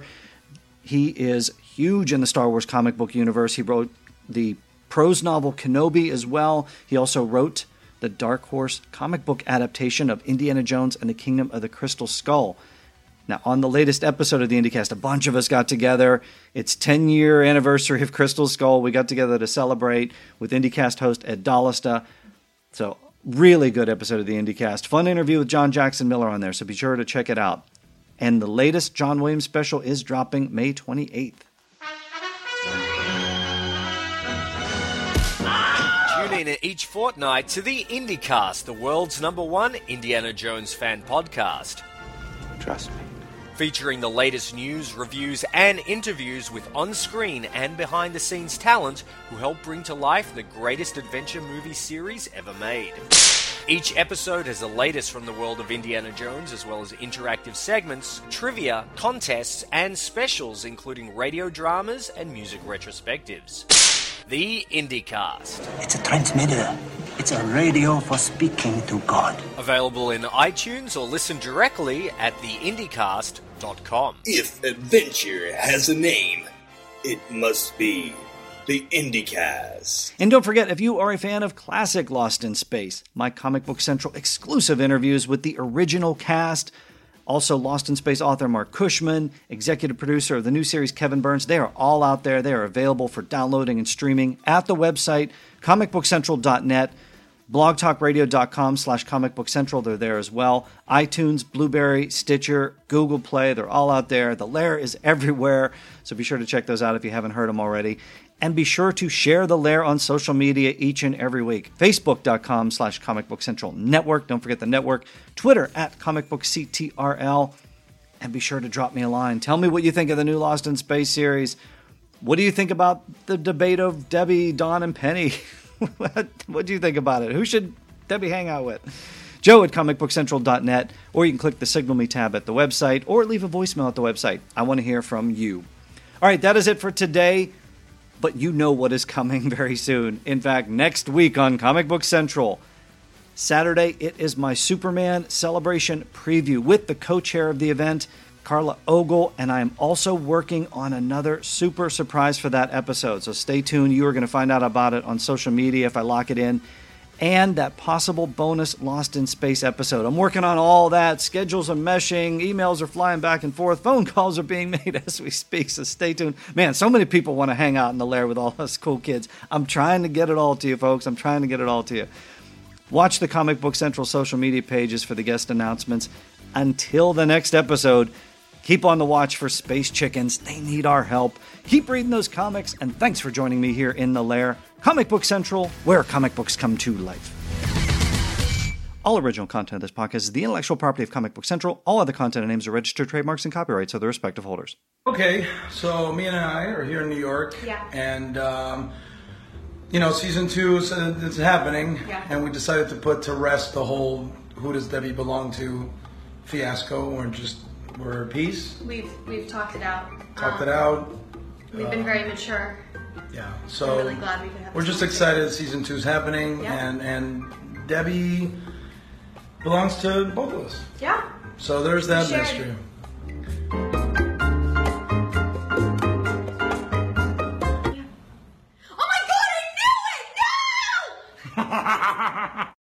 He is huge in the Star Wars comic book universe. He wrote the prose novel Kenobi as well. He also wrote the Dark Horse comic book adaptation of Indiana Jones and the Kingdom of the Crystal Skull. Now, on the latest episode of the IndieCast, a bunch of us got together. It's 10-year anniversary of Crystal Skull. We got together to celebrate with IndieCast host Ed Dallista. So, really good episode of the IndieCast. Fun interview with John Jackson Miller on there, so be sure to check it out. And the latest John Williams special is dropping May 28th. Tune in each fortnight to the IndieCast, the world's #1 Indiana Jones fan podcast. Trust me. Featuring the latest news, reviews, and interviews with on-screen and behind-the-scenes talent who help bring to life the greatest adventure movie series ever made. Each episode has the latest from the world of Indiana Jones, as well as interactive segments, trivia, contests, and specials, including radio dramas and music retrospectives. The IndieCast. It's a transmitter. It's a radio for speaking to God. Available in iTunes or listen directly at theindiecast.com. If adventure has a name, it must be the IndieCast. And don't forget, if you are a fan of classic Lost in Space, my Comic Book Central exclusive interviews with the original cast, Also, Lost in Space author Mark Cushman, executive producer of the new series Kevin Burns. They are all out there. They are available for downloading and streaming at the website, comicbookcentral.net. blogtalkradio.com/comicbookcentral. They're there as well. iTunes, Blueberry, Stitcher, Google Play. They're all out there. The Lair is everywhere. So be sure to check those out if you haven't heard them already. And be sure to share the Lair on social media each and every week. Facebook.com/comicbookcentral network. Don't forget the network. Twitter @comicbookctrl. And be sure to drop me a line. Tell me what you think of the new Lost in Space series. What do you think about the debate of Debbie, Dawn, and Penny? What do you think about it? Who should Debbie hang out with? Joe at comicbookcentral.net, or you can click the Signal Me tab at the website, or leave a voicemail at the website. I want to hear from you. All right, that is it for today, but you know what is coming very soon. In fact, next week on Comic Book Central, Saturday, it is my Superman Celebration preview with the co-chair of the event, Carla Ogle, and I am also working on another super surprise for that episode. So stay tuned. You are going to find out about it on social media if I lock it in. And that possible bonus Lost in Space episode. I'm working on all that. Schedules are meshing. Emails are flying back and forth. Phone calls are being made as we speak. So stay tuned. Man, so many people want to hang out in the Lair with all us cool kids. I'm trying to get it all to you, folks. I'm trying to get it all to you. Watch the Comic Book Central social media pages for the guest announcements. Until the next episode, keep on the watch for Space Chickens. They need our help. Keep reading those comics, and thanks for joining me here in the Lair. Comic Book Central, where comic books come to life. All original content of this podcast is the intellectual property of Comic Book Central. All other content and names are registered trademarks and copyrights of their respective holders. Okay, so me and I are here in New York, and season 2 is happening, and we decided to put to rest the whole "Who Does Debbie Belong To" fiasco. We're at peace. We've talked it out. We've been very mature. Yeah, so I'm really glad we could have. We're just excited season 2 is happening, and Debbie belongs to both of us. Yeah. So there's that mystery. Oh my God! I knew it! No!